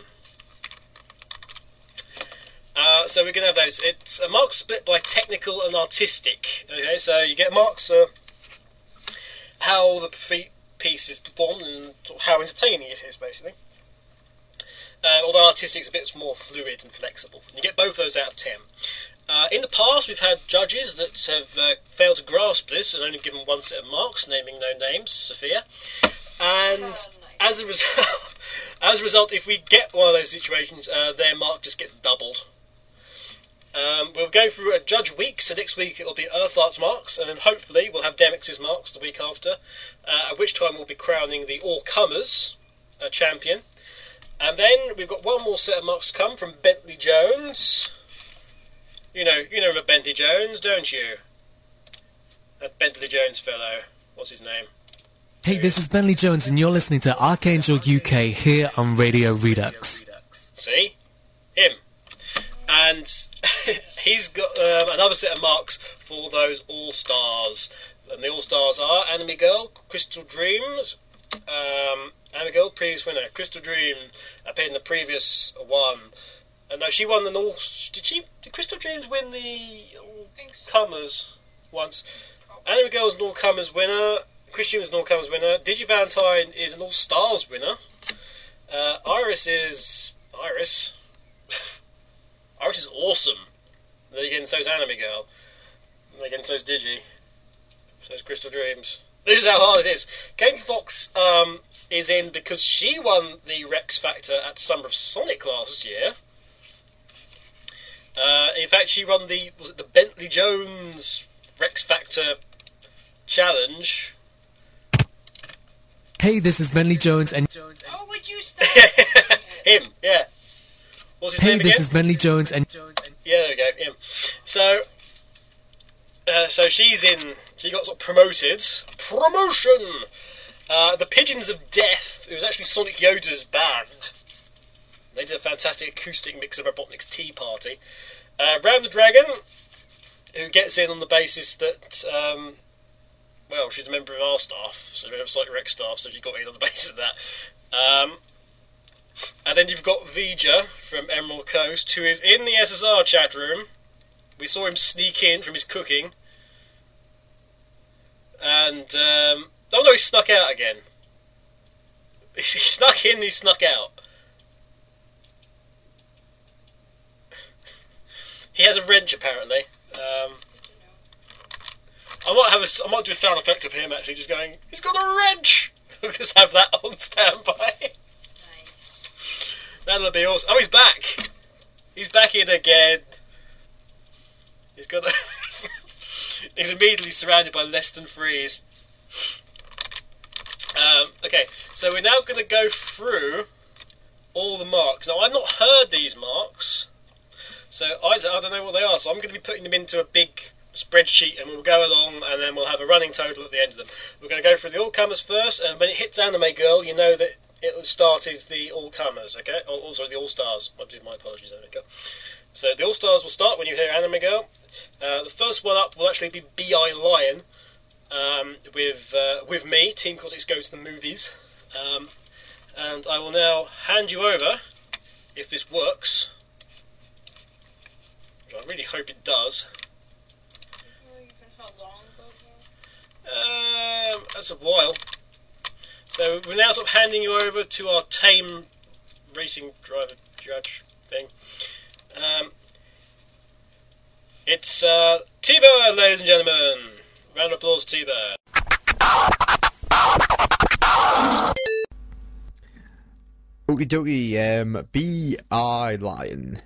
So we're going to have those. It's a mark split by technical and artistic. Okay, so you get marks for how the piece is performed and how entertaining it is, basically. Although artistic is a bit more fluid and flexible. You get both those out of 10. In the past, we've had judges that have failed to grasp this and only given one set of marks, naming no names, Sophia. And as a result, if we get one of those situations, their mark just gets doubled. We'll go through a judge week, so next week it'll be Earth Art's marks, and then hopefully we'll have Demix's marks the week after, at which time we'll be crowning the all-comers champion. And then we've got one more set of marks to come from Bentley Jones. You know Bentley Jones, don't you? That Bentley Jones fellow. What's his name? Hey, this is Bentley Jones, and you're listening to Archangel UK here on Radio Redux. See? Him. And he's got another set of marks for those All-Stars. And the All-Stars are Anime Girl, Crystal Dreams, Anime Girl, previous winner. Crystal Dream appeared in the previous one. No, she won the All... Did Crystal Dreams win the All-Comers once? Anime Girl's an All-Comers winner. Christian is an All-Comers winner. DigiValentine is an All-Stars winner. Iris is... Iris? Iris is awesome. Then again, so's Anime Girl. And again, so's Digi. So's Crystal Dreams. This is how hard it is. Katie Fox is in because she won the Rex Factor at Summer of Sonic last year. In fact, she won the Bentley Jones Rex Factor Challenge. Hey, this is Bentley Jones, and... Oh, would you stop? Him, yeah. What's his name again? Hey, this is Bentley Jones, and... Yeah, there we go, him. So she's in... She got sort of promoted. Promotion! The Pigeons of Death. It was actually Sonic Yoda's band. They did a fantastic acoustic mix of Robotnik's Tea Party. Ram the Dragon, who gets in on the basis that, she's a member of our staff, so a member of Sonic Rex staff, so she got in on the basis of that. And then you've got Vija from Emerald Coast, who is in the SSR chat room. We saw him sneak in from his cooking. And, he snuck out again. He snuck in, he snuck out. He has a wrench, apparently. I might do a sound effect of him, actually, just going, he's got a wrench! We'll just have that on standby. Nice. That'll be awesome. Oh, he's back! He's back in again. He's got he's immediately surrounded by less than threes. Okay, so we're now going to go through all the marks. Now, I've not heard these marks, so I don't know what they are, so I'm going to be putting them into a big spreadsheet, and we'll go along, and then we'll have a running total at the end of them. We're going to go through the all-comers first, and when it hits Anime Girl, you know that it started the all-comers, okay? Also the all-stars. My apologies, Anime Girl. So the all-stars will start when you hear Anime Girl. The first one up will actually be B.I. Lion, with me, Team Cortex Go to the Movies. And I will now hand you over, if this works, which I really hope it does. How long ago? That's a while. So we're now sort of handing you over to our tame racing driver judge thing. It's T-Bird, ladies and gentlemen. Round of applause, T-Bird. Okie dokie, B.I. Lion.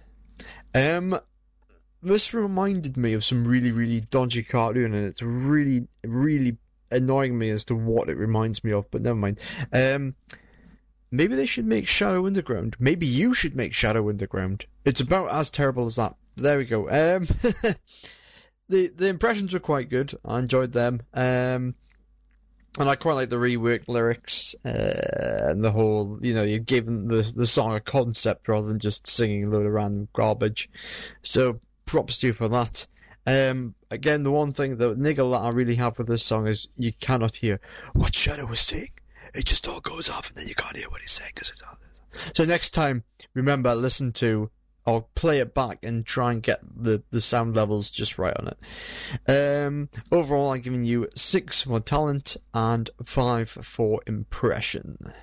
This reminded me of some really, really dodgy cartoon, and it's really, really annoying me as to what it reminds me of, but never mind. Maybe they should make Shadow Underground. Maybe you should make Shadow Underground. It's about as terrible as that. There we go. The impressions were quite good. I enjoyed them. And I quite like the reworked lyrics and the whole, you gave them the song a concept rather than just singing a load of random garbage. So props to you for that. Again, the one thing, the niggle that I really have with this song is you cannot hear what Shadow was saying. It just all goes off and then you can't hear what he's saying. So next time, remember, listen to or play it back and try and get the sound levels just right on it. Overall, I'm giving you 6 for talent and 5 for impression.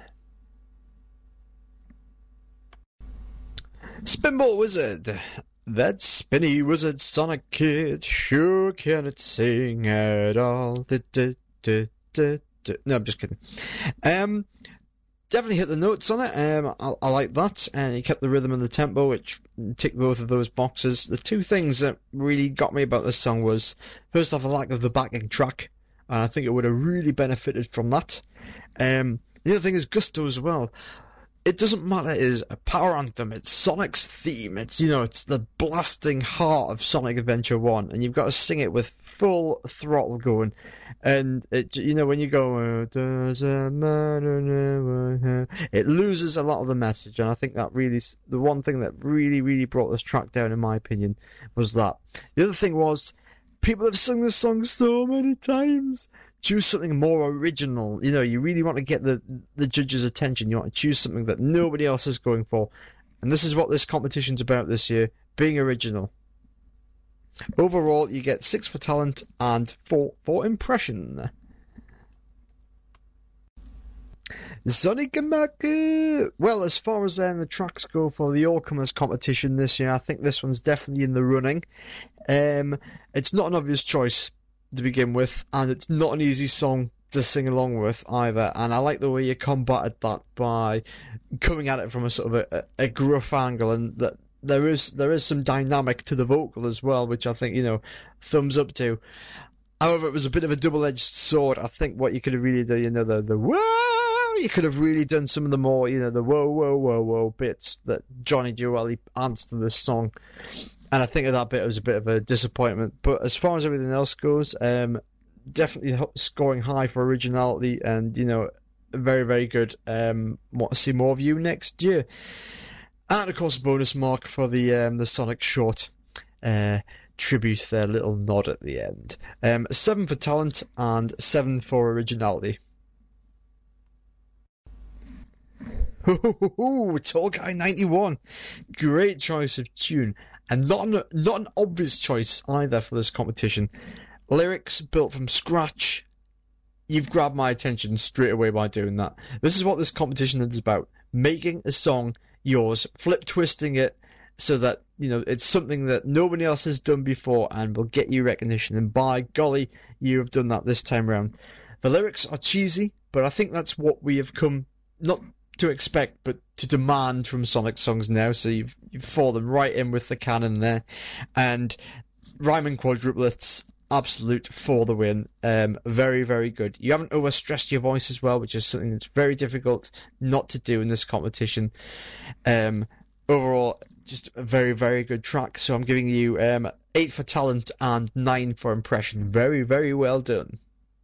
Spinball Wizard. That spinny wizard Sonic Kid sure cannot sing at all. No, I'm just kidding. Definitely hit the notes on it. I like that, and he kept the rhythm and the tempo, which ticked both of those boxes. The two things that really got me about this song was, first off, a lack of the backing track, and I think it would have really benefited from that. The other thing is gusto as well. It doesn't matter, it is a power anthem, it's Sonic's theme, it's the blasting heart of Sonic Adventure 1, and you've got to sing it with full throttle going, and when you go, doesn't matter, it loses a lot of the message, and I think that really, the one thing that really, really brought this track down, in my opinion, was that. The other thing was, people have sung this song so many times. Choose something more original. You really want to get the judge's attention. You want to choose something that nobody else is going for. And this is what this competition's about this year, being original. Overall, you get 6 for talent and 4 for impression. Sonic and Maka. Well, as far as the tracks go for the all-comers competition this year, I think this one's definitely in the running. It's not an obvious choice to begin with, and it's not an easy song to sing along with either, and I like the way you combated that by coming at it from a sort of a gruff angle, and that there is some dynamic to the vocal as well, which I think, thumbs up to. However, it was a bit of a double-edged sword. I think what you could have really done, the whoa, you could have really done some of the more, the whoa, whoa, whoa, whoa bits that Johnny Duelli adds to this song. And I think that bit was a bit of a disappointment. But as far as everything else goes, definitely scoring high for originality and, very, very good. Want to see more of you next year. And, of course, a bonus mark for the Sonic short tribute, their little nod at the end. 7 for talent and 7 for originality. Tall Guy 91. Great choice of tune. And not an obvious choice either for this competition. Lyrics built from scratch. You've grabbed my attention straight away by doing that. This is what this competition is about. Making a song yours, flip twisting it so that, it's something that nobody else has done before and will get you recognition. And by golly, you have done that this time round. The lyrics are cheesy, but I think that's what we have come, not to expect, but to demand from Sonic songs now. So you've fallen right in with the canon there, and rhyming quadruplets, absolute for the win. Very, very good. You haven't overstressed your voice as well, which is something that's very difficult not to do in this competition. Overall, just a very, very good track. So I'm giving you 8 for talent, and 9 for impression. Very, very well done.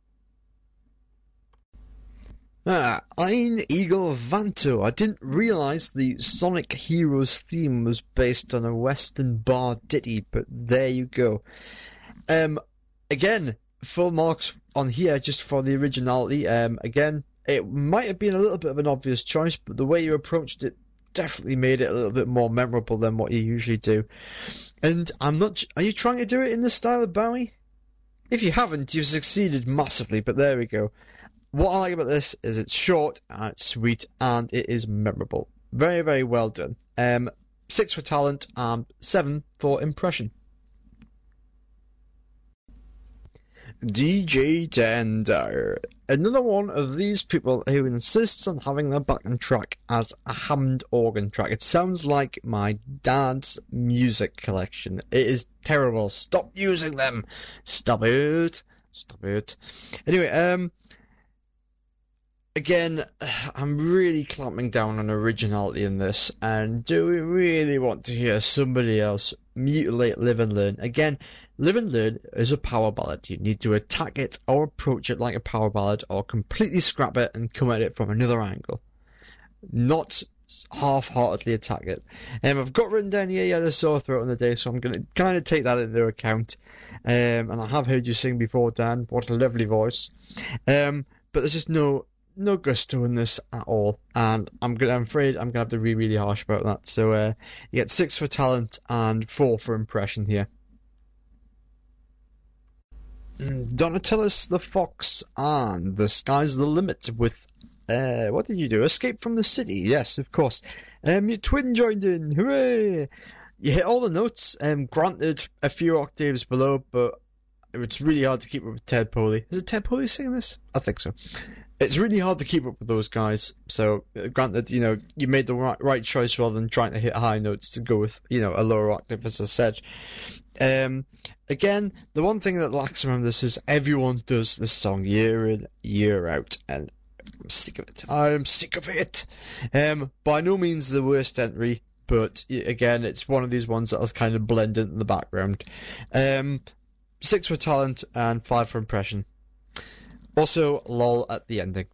Ein Eagle Vanto. I didn't realise the Sonic Heroes theme was based on a Western bar ditty, but there you go. Again, full marks on here just for the originality. Again, it might have been a little bit of an obvious choice, but the way you approached it definitely made it a little bit more memorable than what you usually do. And are you trying to do it in the style of Bowie? If you haven't, you've succeeded massively, but there we go. What I like about this is it's short, and it's sweet, and it is memorable. Very, very well done. 6 for talent, and 7 for impression. DJ Tender. Another one of these people who insists on having their backing track as a Hammond organ track. It sounds like my dad's music collection. It is terrible. Stop using them. Stop it. Stop it. Anyway, again, I'm really clamping down on originality in this, and do we really want to hear somebody else mutilate Live and Learn? Again, Live and Learn is a power ballad. You need to attack it or approach it like a power ballad, or completely scrap it and come at it from another angle. Not half-heartedly attack it. I've got written down here you had a sore throat on the day, so I'm going to kind of take that into account. And I have heard you sing before, Dan. What a lovely voice. But there's just no gusto in this at all, and I'm afraid I'm gonna have to be really harsh about that. So you get 6 for talent and 4 for impression here. Donatellis the Fox and The Sky's the Limit with what did you do? Escape from the City. Yes, of course. Your twin joined in. Hooray! You hit all the notes. Granted, a few octaves below, but it's really hard to keep up with Ted Poley. Is it Ted Poley singing this? I think so. It's really hard to keep up with those guys. So, granted, you made the right choice rather than trying to hit high notes to go with, a lower octave, as I said. Again, the one thing that lacks around this is everyone does this song year in, year out, and I'm sick of it. I'm sick of it. By no means the worst entry, but again, it's one of these ones that'll kind of blend into the background. 6 for talent and 5 for impression. Also, lol at the ending.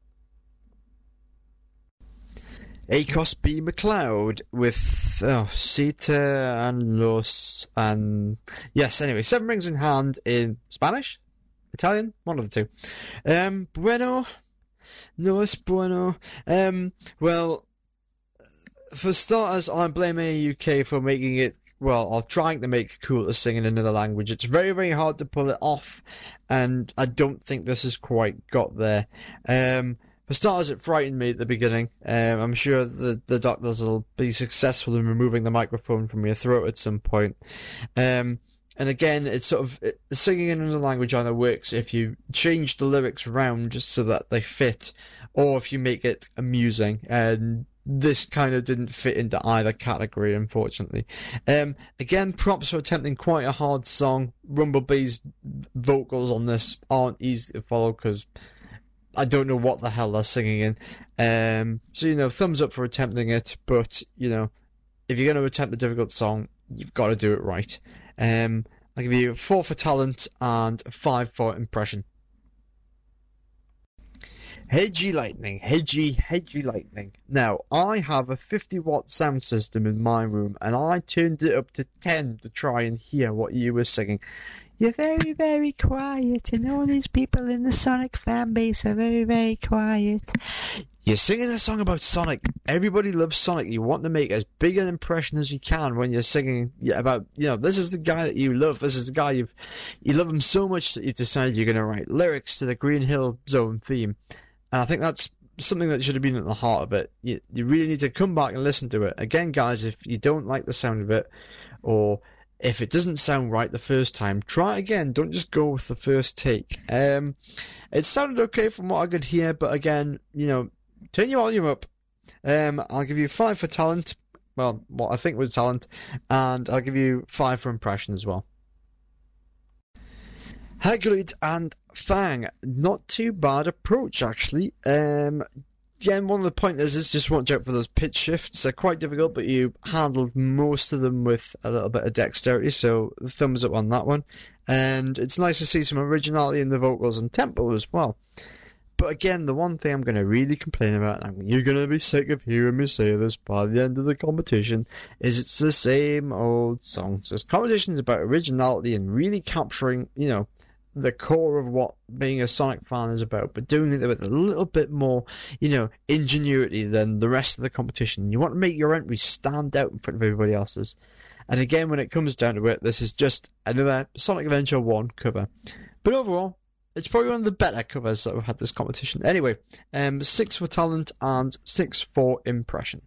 Akos B. McLeod with Sita and Los and yes. Anyway, 7 Rings in Hand in Spanish, Italian, one of the two. Bueno, no es bueno. Well, for starters, I blame AUK for making it. Well, or trying to make it cool to sing in another language. It's very, very hard to pull it off, and I don't think this has quite got there. For starters, it frightened me at the beginning. I'm sure the doctors will be successful in removing the microphone from your throat at some point. And again, it's sort of singing in another language either works if you change the lyrics around just so that they fit, or if you make it amusing. And this kind of didn't fit into either category, unfortunately. Again, props for attempting quite a hard song. Rumblebee's vocals on this aren't easy to follow because I don't know what the hell they're singing in. So, thumbs up for attempting it, but, if you're going to attempt a difficult song, you've got to do it right. I'll give you 4 for talent and 5 for impression. Hedgy Lightning. Now, I have a 50-watt sound system in my room, and I turned it up to 10 to try and hear what you were singing. You're very, very quiet, and all these people in the Sonic fan base are very, very quiet. You're singing a song about Sonic. Everybody loves Sonic. You want to make as big an impression as you can when you're singing about, this is the guy that you love. This is the guy you love him so much that you've decided you're going to write lyrics to the Green Hill Zone theme. And I think that's something that should have been at the heart of it. You really need to come back and listen to it. Again, guys, if you don't like the sound of it, or if it doesn't sound right the first time, try it again. Don't just go with the first take. It sounded okay from what I could hear, but again, turn your volume up. I'll give you 5 for talent. Well, what I think was talent. And I'll give you 5 for impression as well. Hagrid and Fang. Not too bad approach, actually. again, one of the pointers is just watch out for those pitch shifts. They're quite difficult, but you handled most of them with a little bit of dexterity, so thumbs up on that one. And it's nice to see some originality in the vocals and tempo as well. But again, the one thing I'm going to really complain about, and you're going to be sick of hearing me say this by the end of the competition, is it's the same old songs. This competition's about originality and really capturing, the core of what being a Sonic fan is about, but doing it with a little bit more, ingenuity than the rest of the competition. You want to make your entry stand out in front of everybody else's. And again, when it comes down to it, this is just another Sonic Adventure 1 cover. But overall, it's probably one of the better covers that we've had this competition. Anyway, 6 for talent and 6 for impression.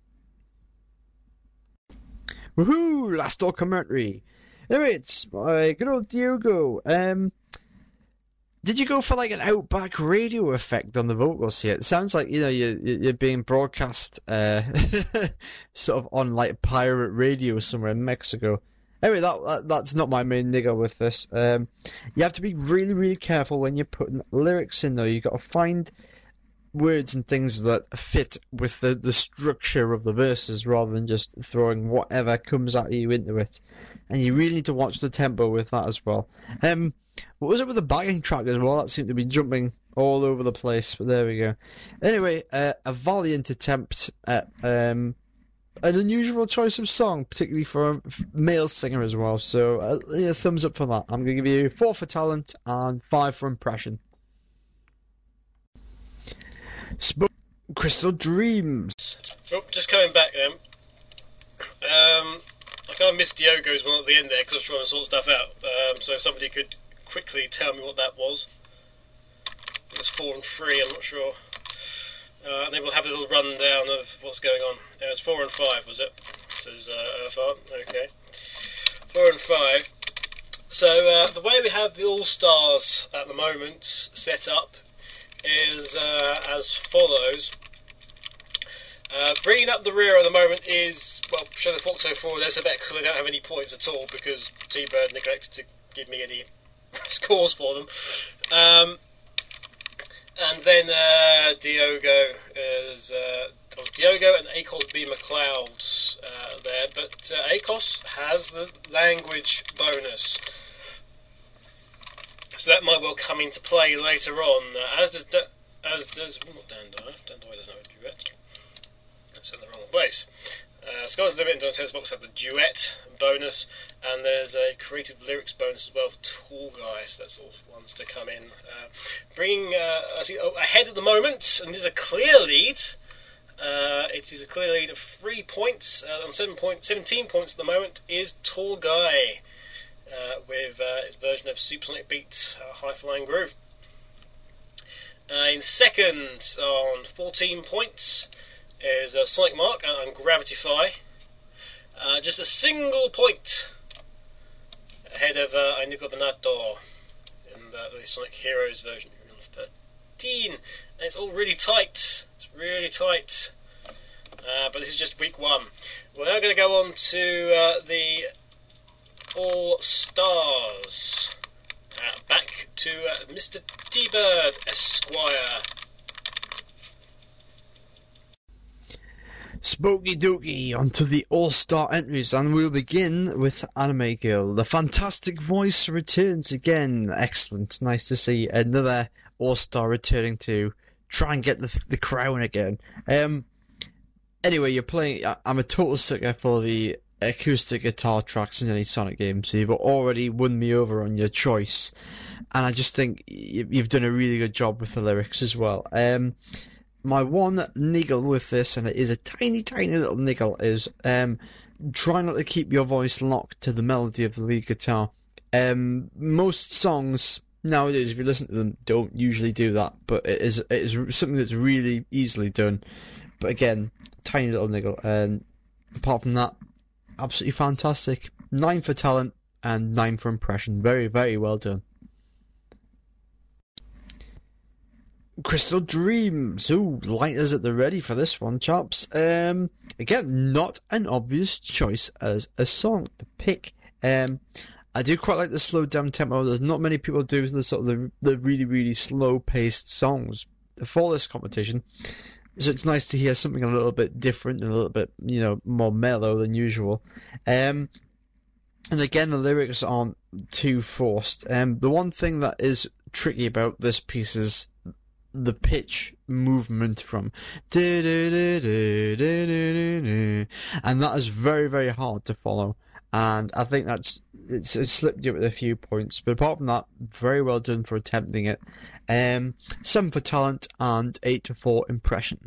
Woohoo! Last documentary. Anyway, it's good old Diogo. Did you go for like an Outback Radio effect on the vocals here? It sounds like you're being broadcast sort of on like pirate radio somewhere in Mexico. Anyway, that's not my main niggle with this. You have to be really, really careful when you're putting lyrics in, though. You've got to find words and things that fit with the structure of the verses rather than just throwing whatever comes at you into it. And you really need to watch the tempo with that as well. What was it with the backing track as well? That seemed to be jumping all over the place, but there we go. Anyway, a valiant attempt at an unusual choice of song, particularly for a male singer as well. So, thumbs up for that. I'm going to give you 4 for talent and 5 for impression. Crystal Dreams. Oh, just coming back then. I kind of missed Diogo's one at the end there because I was trying to sort stuff out. So if somebody could quickly tell me what that was. It was 4 and 3, I'm not sure. And then we'll have a little rundown of what's going on. It was 4 and 5, was it? Says Earthart. Okay. 4 and 5. So the way we have the All-Stars at the moment set up is as follows. Bringing up the rear at the moment is, well, Shadow Fox 04, there's a bet because they don't have any points at all because T-Bird neglected to give me any scores for them. And then Diogo is Diogo and Akos B. McLeod there, but Akos has the language bonus, so that might well come into play later on. As does not Dandai. Dandai doesn't have a duet. That's in the wrong place. Sky's Limit and Donatello's Box have the duet bonus, and there's a creative lyrics bonus as well for Tall Guys. That's all ones to come in. Bringing ahead at the moment, and this is a clear lead. It is a clear lead of 3 points. On 17 points at the moment is Tall Guy with his version of Supersonic Beat, High Flying Groove. In second, on 14 points, is Sonic Mark and Gravitify. Just a single point ahead of Inigo Bernardo in the Sonic Heroes version of 13. And it's all really tight. It's really tight. But this is just week 1. We're now going to go on to the All-Stars. Back to Mr. T-Bird Esquire. Spooky dooky, onto the All-Star entries, and we'll begin with Anime Girl. The fantastic voice returns again. Excellent. Nice to see another All-Star returning to try and get the crown again. Anyway, you're playing. I'm a total sucker for the acoustic guitar tracks in any Sonic game, so you've already won me over on your choice. And I just think you've done a really good job with the lyrics as well. My one niggle with this, and it is a tiny, tiny little niggle, is try not to keep your voice locked to the melody of the lead guitar. Most songs nowadays, if you listen to them, don't usually do that, but it is something that's really easily done. But again, tiny little niggle. And apart from that, absolutely fantastic. 9 for talent and 9 for impression. Very, very well done. Crystal Dreams. Ooh, lighters at the ready for this one, chaps. Again, not an obvious choice as a song to pick. I do quite like the slowed down tempo. There's not many people do the sort of the really, really slow paced songs for this competition. So it's nice to hear something a little bit different and a little bit, more mellow than usual. And again, the lyrics aren't too forced. The one thing that is tricky about this piece is the pitch movement from and that is very, very hard to follow. And I think it's slipped you with a few points, but apart from that, very well done for attempting it. 7 for talent and 8 for impression.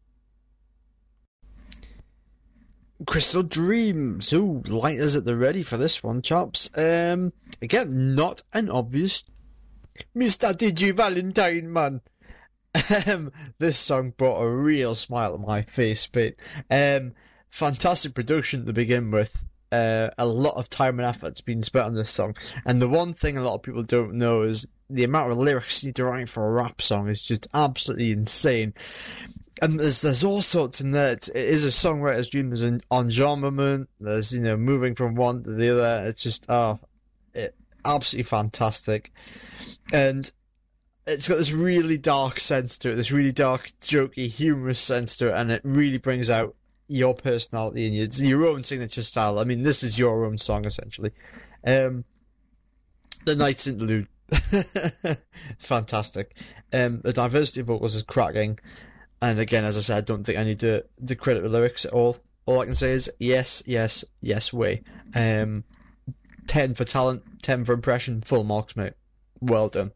Crystal Dreams. Ooh, lighters at the ready for this one, chaps. Again, not an obvious Mr. Digi Valentine, man. This song brought a real smile to my face, but fantastic production to begin with. A lot of time and effort's been spent on this song, and the one thing a lot of people don't know is the amount of lyrics you need to write for a rap song is just absolutely insane. And there's all sorts in there. It is a songwriter's dream. There's an enjambment. There's moving from one to the other. It's just absolutely fantastic, and it's got this really dark sense to it, this really dark, jokey, humorous sense to it, and it really brings out your personality and your own signature style. I mean, this is your own song, essentially. The Night's Interlude, fantastic. The diversity of vocals is cracking, and again, as I said, I don't think I need to credit the lyrics at all. All I can say is yes, yes, yes way. 10 for talent, 10 for impression, full marks, mate. Well done.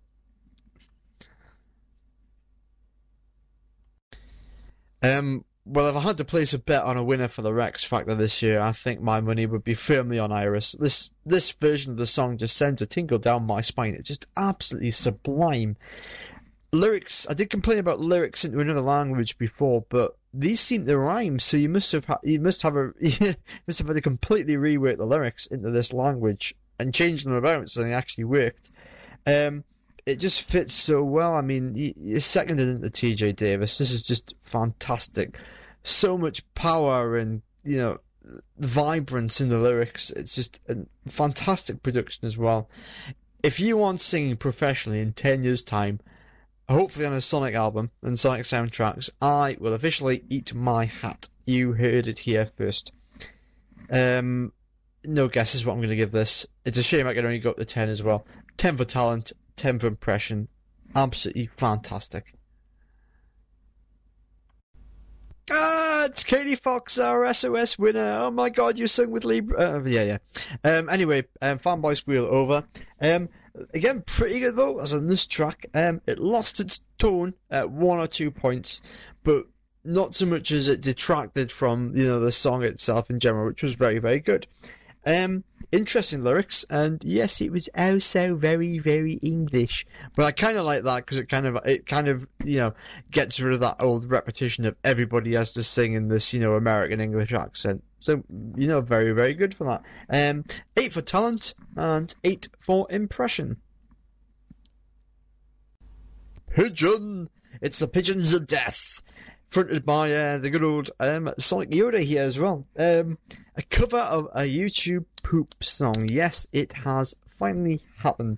Well, if I had to place a bet on a winner for the Rex Factor this year, I think my money would be firmly on Iris. This version of the song just sends a tingle down my spine. It's just absolutely sublime. Lyrics, I did complain about lyrics into another language before, but these seem to rhyme, so you must have had to completely rework the lyrics into this language and change them about so they actually worked. It just fits so well. I mean, you're seconded into TJ Davis. This is just fantastic. So much power and, vibrance in the lyrics. It's just a fantastic production as well. If you want singing professionally in 10 years' time, hopefully on a Sonic album and Sonic soundtracks, I will officially eat my hat. You heard it here first. No guesses what I'm going to give this. It's a shame I can only go up to 10 as well. 10 for talent, 10 for impression. Absolutely fantastic. It's Katie Fox, our SOS winner. Oh my god, you sung with Libra. Anyway, Fanboy Squeal over. Again, pretty good vocals on this track. It lost its tone at 1 or 2 points, but not so much as it detracted from, the song itself in general, which was very, very good. Interesting lyrics, and yes, it was also very, very English. But I kind of like that because it kind of gets rid of that old repetition of everybody has to sing in this American English accent. So very, very good for that. 8 for talent and 8 for impression. Pigeon, it's the Pigeons of Death, fronted by the good old Sonic Yoda here as well. A cover of a YouTube poop song. Yes, it has finally happened.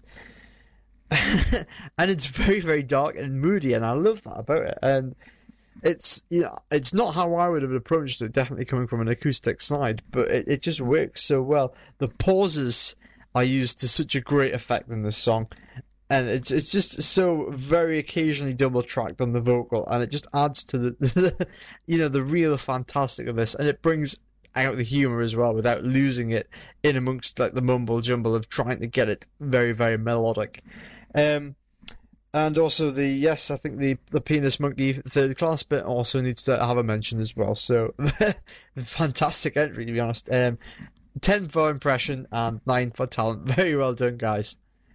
And it's very, very dark and moody, and I love that about it. And it's not how I would have approached it, definitely coming from an acoustic side, but it just works so well. The pauses are used to such a great effect in this song. And it's just so very occasionally double tracked on the vocal, and it just adds to the the real fantastic of this, and it brings out the humour as well without losing it in amongst like the mumble jumble of trying to get it very, very melodic. And also I think the penis monkey third class bit also needs to have a mention as well. So fantastic entry, to be honest. 10 for impression and 9 for talent. Very well done, guys.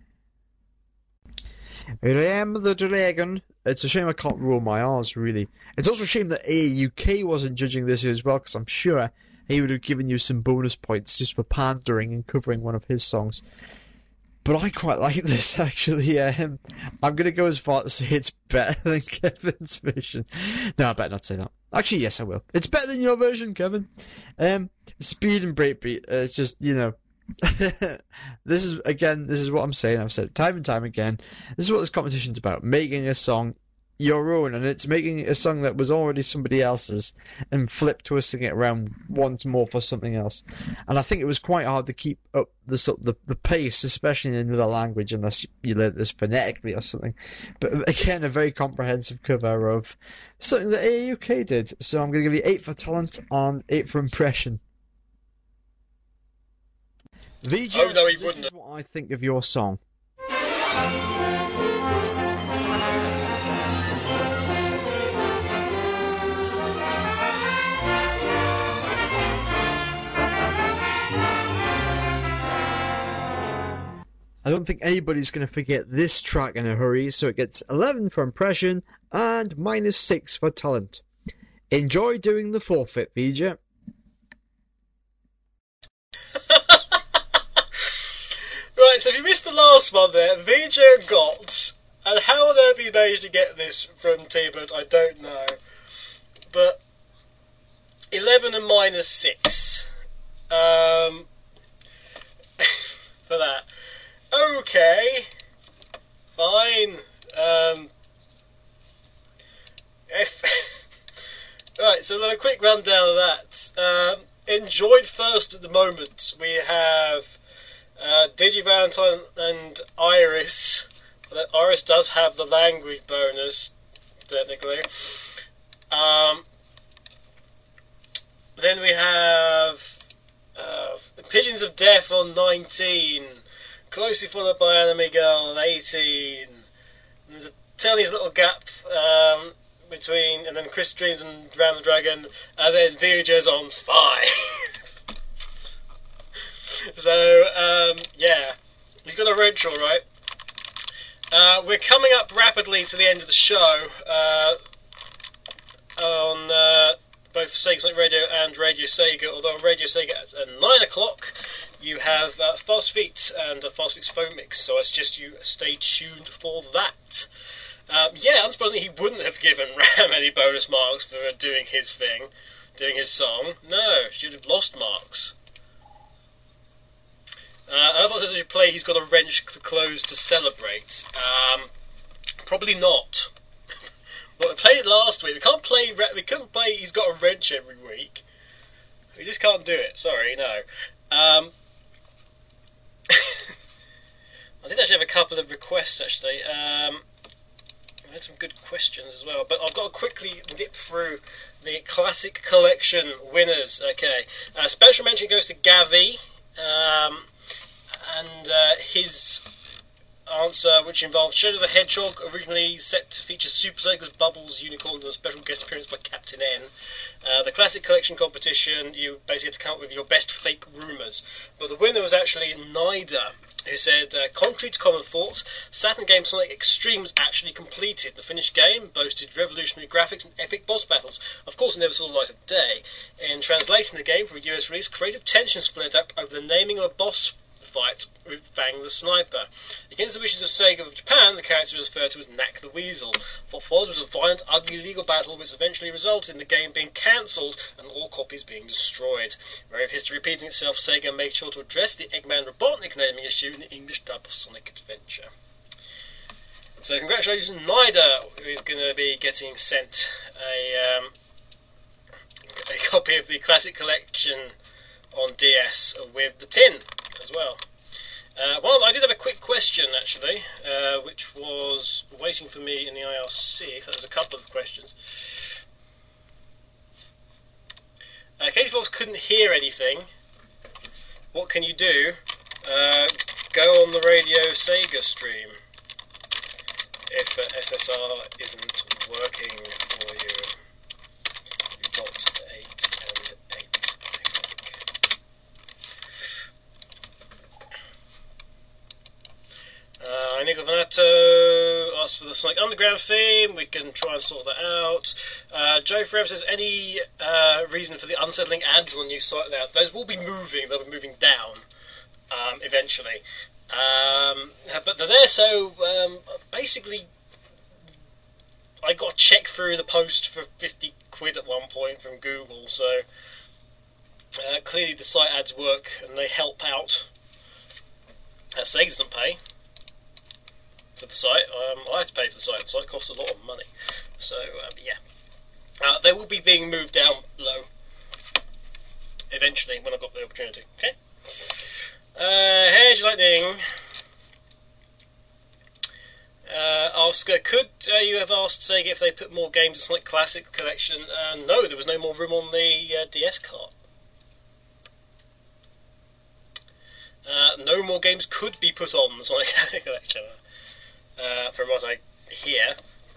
I am the dragon. It's a shame I can't roll my R's, really. It's also a shame that AUK wasn't judging this as well, because I'm sure he would have given you some bonus points just for pandering and covering one of his songs. But I quite like this, actually. I'm going to go as far to say it's better than Kevin's version. No, I better not say that. Actually, yes, I will. It's better than your version, Kevin. Speed and breakbeat. It's just, this is what I'm saying. I've said it time and time again. This is what this competition's about. Making a song your own, and it's making a song that was already somebody else's and flip twisting it around once more for something else. And I think it was quite hard to keep up the pace, especially in another language, unless you learned this phonetically or something. But again, a very comprehensive cover of something that AUK did. So I'm going to give you 8 for talent and 8 for impression. VJ, Oh, no, he this wouldn't. is what I think of your song. I don't think anybody's going to forget this track in a hurry, so it gets 11 for impression and minus 6 for talent. Enjoy doing the forfeit, VJ. Right, so if you missed the last one there, VJ got, and how on earth he managed to get this from T-Bird, I don't know. But 11 and minus 6 for that. Okay, fine. Right, so then a quick rundown of that. Enjoyed first at the moment. We have Digi Valentine and Iris. Iris does have the language bonus, technically. Then we have Pigeons of Death on 19, closely followed by Anime Girl on 18. There's a tiny little gap between, and then Chris Dreams and Drown the Dragon, and then VJ's on 5. So, yeah, he's got a wrench, all right. We're coming up rapidly to the end of the show on both Sega Sonic Radio and Radio Sega, although on Radio Sega at 9 o'clock you have Fast Feet and Fast Feet's Phone Mix, so I suggest you stay tuned for that. Yeah, unsurprisingly, he wouldn't have given Ram any bonus marks for doing his thing, doing his song. No, she'd have lost marks. I thought as you play, he's got a wrench to close to celebrate. Probably not. Well, we played it last week. We couldn't play He's Got a Wrench every week. We just can't do it. Sorry, no. I did actually have a couple of requests, actually. We had some good questions as well, but I've got to quickly dip through the Classic Collection winners. Okay. Special mention goes to Gavi, and his answer, which involved Shadow the Hedgehog, originally set to feature Super Sega's Bubbles Unicorn, and a special guest appearance by Captain N. The Classic Collection competition, you basically had to come up with your best fake rumours. But the winner was actually Nida, who said, contrary to common thought, Saturn game Sonic Extreme was actually completed. The finished game boasted revolutionary graphics and epic boss battles. Of course, it never saw the light of day. In translating the game for a US release, creative tensions flared up over the naming of a boss fight with Fang the Sniper. Against the wishes of Sega of Japan, the character was referred to as Knack the Weasel. What followed was a violent, ugly legal battle which eventually resulted in the game being cancelled and all copies being destroyed. Wary of history repeating itself, Sega made sure to address the Eggman Robotnik naming issue in the English dub of Sonic Adventure. So congratulations, Nida, who is going to be getting sent a copy of the Classic Collection on DS with the tin as well. Well, I did have a quick question, actually, which was waiting for me in the IRC. There was a couple of questions. Katie Fox couldn't hear anything. What can you do? Go on the Radio Sega stream if SSR isn't working for you. You've got 8 and 8, I think. Nico Vanato asked for the Sonic Underground theme. We can try and sort that out. Joe Forever says, any reason for the unsettling ads on the new site layout? Those will be moving. They'll be moving down eventually. But they're there, so basically I got to check through the post for 50 quid at one point from Google, so clearly the site ads work and they help out. Sega doesn't pay. for the site. I had to pay for the site. The site costs a lot of money. So, yeah. They will be being moved down low eventually when I've got the opportunity. Okay? Hedge Lightning Oscar, could you have asked Sega if they put more games in Sonic Classic Collection? No, there was no more room on the DS cart. No more games could be put on the Sonic Classic Collection, from what I hear.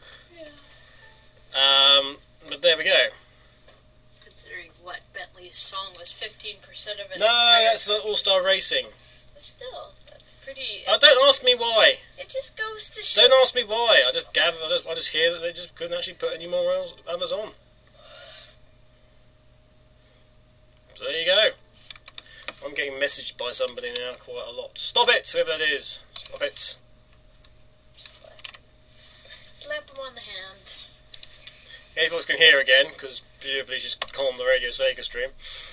Yeah. But there we go. Considering what Bentley's song was 15% of it. No, that's All-Star Racing. But still, that's pretty. Don't ask me why. It just goes to show. Don't ask me why. I just hear that they just couldn't actually put any more others on. So there you go. I'm getting messaged by somebody now quite a lot. Stop it, whoever that is. Stop it. Slap him on the hand. Okay, folks can hear again, because presumably she's on the Radio Sega stream.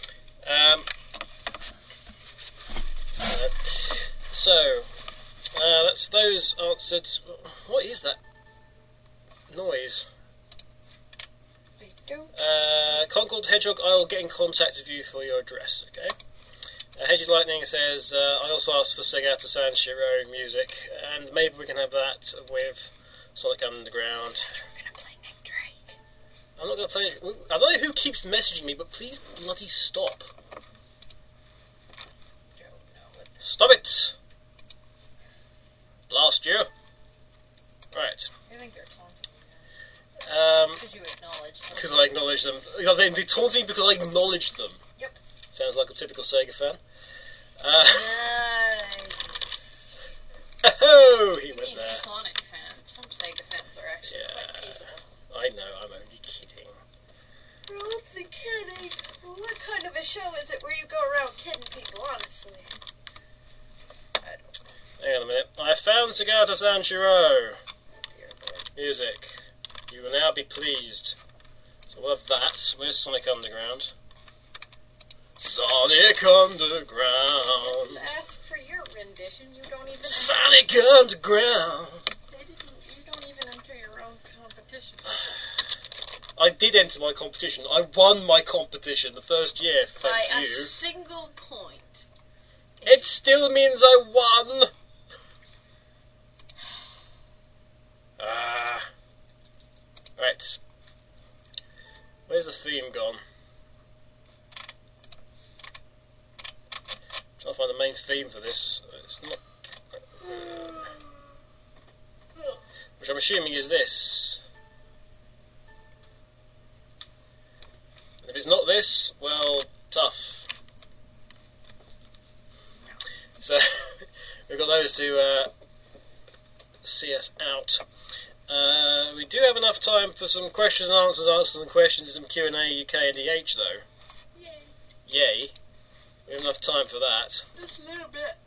That's those answered. What is that noise? I don't. Concord Hedgehog, I will get in contact with you for your address, okay? Hedgy Lightning says, I also asked for Segata Sanshiro music, and maybe we can have that with Sonic Underground. We're gonna play Nick Drake. I'm not going to play it. I don't know who keeps messaging me, but please bloody stop. Stop it! Blast you. Right. I think they're taunting. Because you acknowledge them. Because I acknowledge them. They taunt me because I acknowledge them. Yep. Sounds like a typical Sega fan. Nice. Oh, he You went mean there. Sonic fans. Some Sega fans are actually quite peaceable. I know, I'm only kidding. We're only kidding. What kind of a show is it where you go around kidding people, honestly? I don't know. Hang on a minute. I found Segata Sanshiro Dear Lord. music. You will now be pleased. So we'll have that. Where's Sonic Underground? Sonic Underground. Ask for your rendition. You don't even. Sonic Underground. You don't even enter your own competition. I did enter my competition. I won my competition the first year. Thank By you. a single point. It still means I won. Right. Where's the theme gone? Trying to find the main theme for this. It's not. Which I'm assuming is this. And if it's not this, well, tough. So we've got those to see us out. We do have enough time for some questions and answers and questions, some Q&A UK and DH though. Yay. Yay. We have enough time for that. Just a little bit.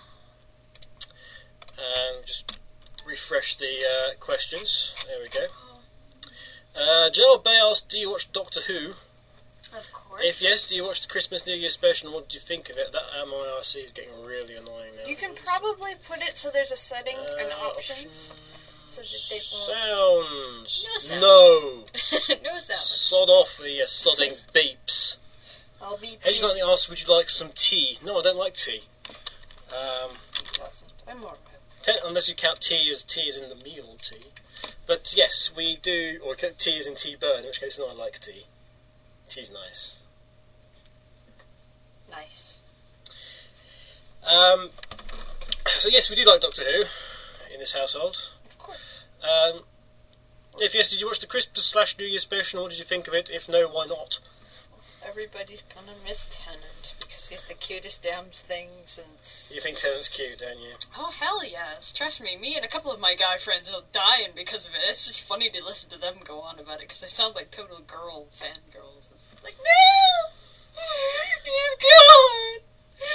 And just refresh the questions. There we go. Gerald Bay asked, do you watch Doctor Who? Of course. If yes, do you watch the Christmas New Year special and what do you think of it? That MIRC is getting really annoying now. You can probably put it so there's a setting and options. So that they won't. Sounds. No sound. No. No sound. Sod off with your sodding beeps. I'll be. Hedge Lightning asked, would you like some tea? No, I don't like tea. I'm more. Unless you count tea as in the meal tea. But yes, we do, or tea as in tea burn, in which case no, I like tea. Tea's nice. Nice. So yes, we do like Doctor Who in this household. Of course. If yes, did you watch the Christmas/New Year special? What did you think of it? If no, why not? Everybody's gonna miss Tennant because he's the cutest damn thing since. You think Tennant's cute, don't you? Oh hell yes! Trust me, me and a couple of my guy friends are dying because of it. It's just funny to listen to them go on about it because they sound like total girl fangirls. It's like, no, he's gone.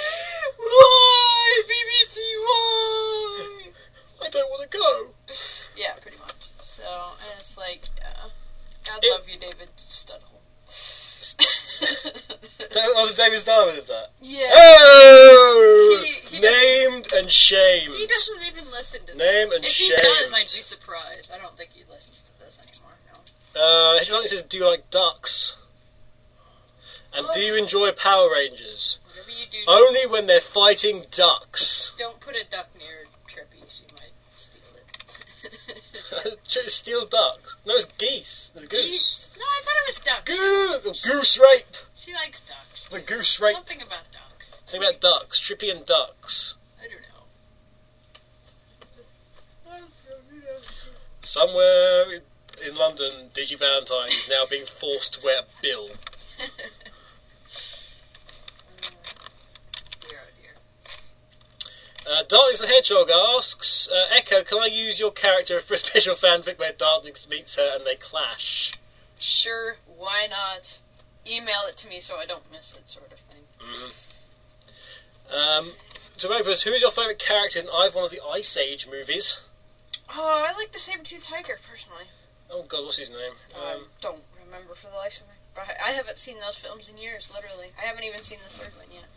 Why, BBC? Why? I don't want to go. Yeah, pretty much. So and it's like, God love you, David Studholm. Was it David Starr with that? Yeah. Oh! He Named and shamed. He doesn't even listen to Name this. and if he shame. does, I'd be surprised. I don't think he listens to this anymore, no. Hedgehog says, do you like ducks? And do you enjoy Power Rangers? Whatever you do, Only when they're fighting ducks. don't put a duck near Trippy. She might steal it. Steal ducks? No, it's geese. The goose. Geese? No, I thought it was ducks. Goose rape. She likes ducks. The goose rape. Something about ducks. Think about ducks. Trippy and ducks. I don't know. Somewhere in London, Digi Valentine is now being forced to wear a bill. Dear, oh dear. Darlings the Hedgehog asks, Echo, can I use your character for a special fanfic where Darlings meets her and they clash? Sure, why not? Email it to me so I don't miss it, sort of thing. To both of us, who is your favourite character in either one of the Ice Age movies? Oh, I like the Saber-Tooth Tiger, personally. Oh god, what's his name? Don't remember for the life of me. But I haven't seen those films in years, literally. I haven't even seen the third one yet.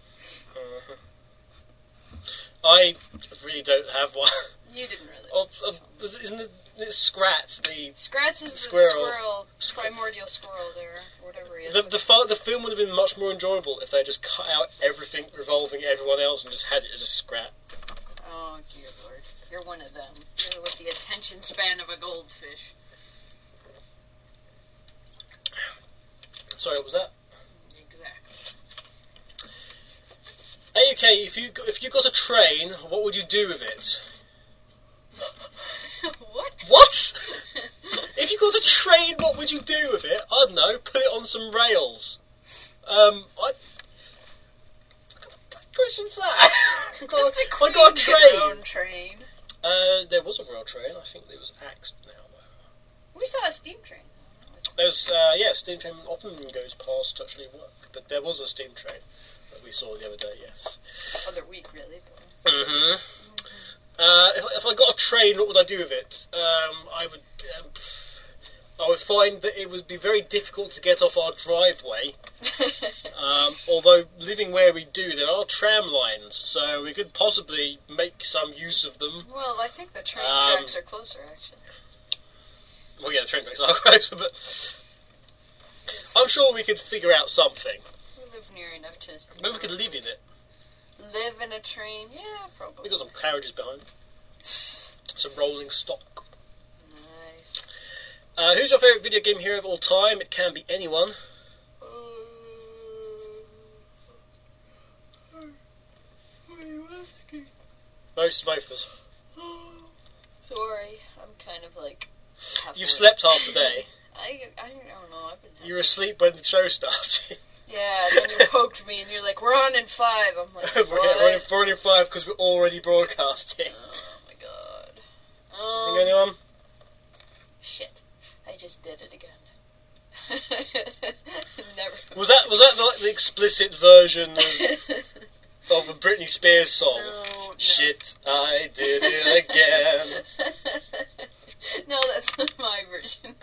I really don't have one. You didn't really. Isn't it Scrat, the Scratch is the squirrel. primordial squirrel there, or whatever he is. the film would have been much more enjoyable if they just cut out everything revolving everyone else and just had it as a Scrat. Oh, dear lord. You're one of them. You're with the attention span of a goldfish. Sorry, what was that? Exactly. Okay, if you got a train, what would you do with it? What? What? If you got a train, what would you do with it? I don't know. Put it on some rails. What question's that? Just the I Queen got a get her train. own train. There was a rail train. I think it was axed now. We saw a steam train. There's steam train often goes past Touchley work, but there was a steam train that we saw the other day. Yes. Other week, really. Mm-hmm. If I got a train, what would I do with it? I would find that it would be very difficult to get off our driveway. Although living where we do, there are tram lines, so we could possibly make some use of them. Well, I think the train tracks are closer, actually. Well, yeah, the train tracks are closer, but I'm sure we could figure out something. We live near enough to... Maybe we could live in it. Live in a train? Yeah, probably. We got some carriages behind. Some rolling stock. Nice. Who's your favourite video game hero of all time? It can be anyone. Both of us. Sorry, I'm kind of like... You've slept half the day. I don't know, I've been... You were asleep when the show started. Yeah, and then you poked me and you're like, we're on in 5. I'm like, what? we're on in 5 because we're already broadcasting. Oh my god. Think anyone? Shit. I just did it again. Never. Was that the explicit version of a Britney Spears song? No. Shit, I did it again. No, that's not my version.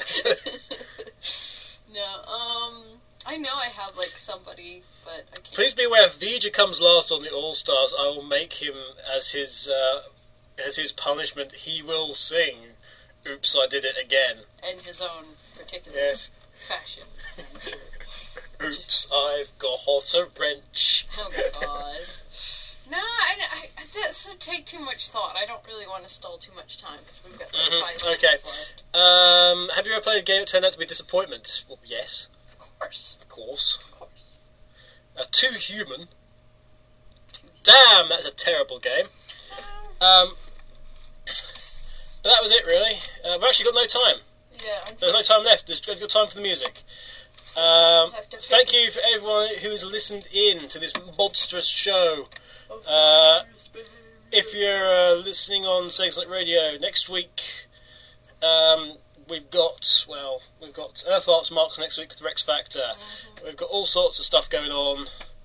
No, I know I have, like, somebody, but I can't... Please be aware, if Vijay comes last on the All-Stars, I will make him, as his punishment, he will sing Oops, I Did It Again. In his own particular fashion, I'm sure. Oops, I've got a wrench. Oh, God. No, I this would take too much thought. I don't really want to stall too much time, because we've got like 5 minutes left. Have you ever played a game that turned out to be a disappointment? Well, yes. Of course. Of course. Of course. Too Human. Damn, that's a terrible game. But that was it, really. We've actually got no time. Yeah. There's no time left. There's got time for the music. Thank you for everyone who has listened in to this monstrous show. If you're listening on Segment Radio next week, we've got Earth Arts Marks next week with Rex Factor. Mm-hmm. We've got all sorts of stuff going on.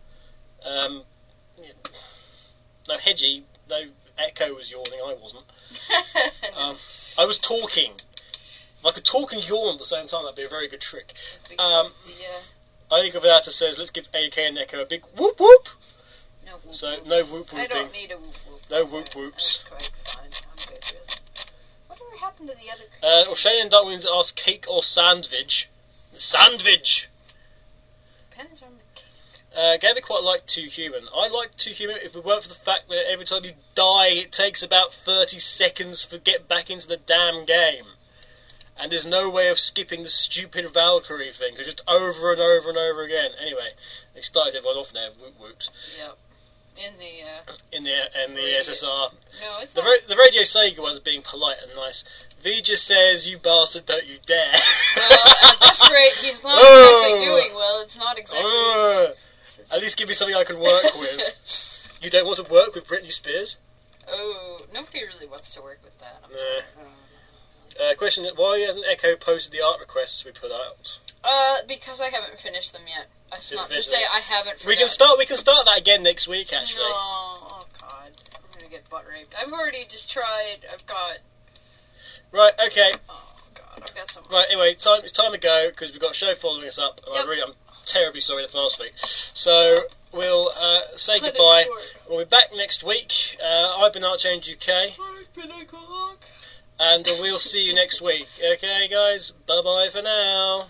No Hedgie, no Echo was yawning, I wasn't. I was talking. If I could talk and yawn at the same time, that'd be a very good trick. I think Avata says, let's give AK and Echo a big whoop whoop. No whoop So, whoop. no whoop whooping. I don't need a whoop whoop. No whoop whoops. That's quite fine. I'm good. happened to the other? Well, Shane and Darwin asked cake or sandwich. Sandwich! Depends on the cake. Gabby quite liked Too Human. I like Too Human if it weren't for the fact that every time you die, it takes about 30 seconds to get back into the damn game. And there's no way of skipping the stupid Valkyrie thing, because just over and over and over again. Anyway, they started everyone off there. Whoops. Yep. In the SSR. No, it's the not. the Radio Sega one's being polite and nice. V just says, "You bastard, don't you dare." Well, at this rate, he's not exactly doing well. It's not exactly. At least give me something I can work with. You don't want to work with Britney Spears? Oh, nobody really wants to work with that. I'm Nah. sorry. Question: why hasn't Echo posted the art requests we put out? Because I haven't finished them yet. That's Didn't not to finish say them. I haven't. We can start that again next week. Actually, No, oh god, I'm gonna get butt raped. I've already just tried. I've got. right. Okay. Oh god, I've got some. Right. Anyway, it's time to go because we've got a show following us up. And Yep. I'm terribly sorry that's last week. So we'll say Cut it goodbye. short. We'll be back next week. I've been Archange UK. I've been a cock. And we'll see you next week. Okay, guys? Bye-bye for now.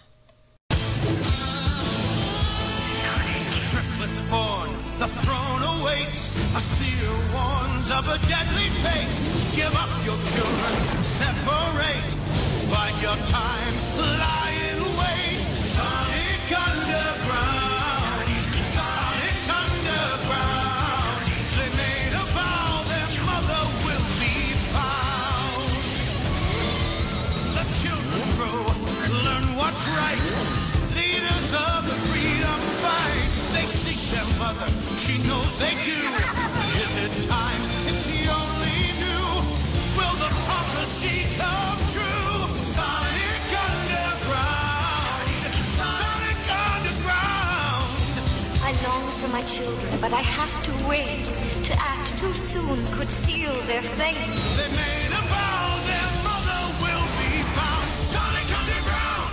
Triplets born, the throne awaits. A seer warns of a deadly fate. Give up your children, separate. Bide your time, lie in wait. Sonic Underground. Sonic Underground. They made a vow their mother will be found. The children grow, learn what's right. Leaders of the freedom fight. They seek their mother, she knows they do. Is it time if she only knew? Will the prophecy come true? Sonic Underground. Sonic Underground. I long for my children, but I have to wait. To act too soon could seal their fate. They made a vow their mother will be found. Sonic Underground.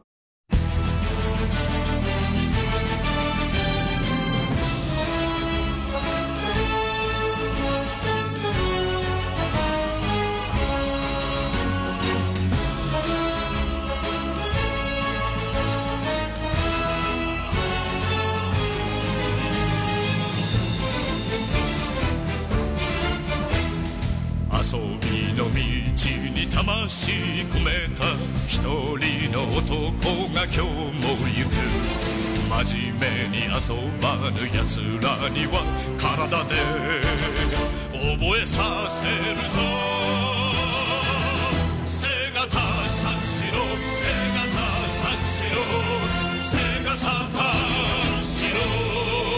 遊びの道に魂込めた一人の男が今日も行く。真面目に遊ばぬ奴らには体で覚えさせるぞ。背がた三四郎、背がた三四郎、背がさ三四郎。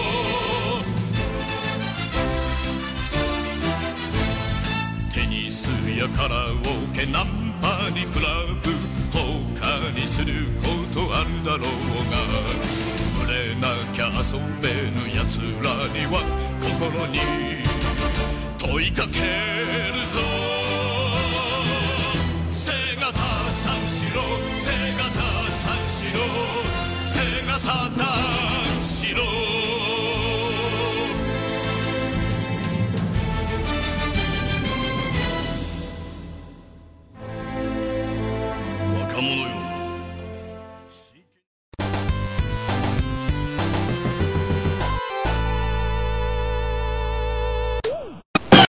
テニスやカラオケナンパにクラブ他にすることあるだろうが触れなきゃ遊べぬ奴らには心に問いかけるぞ。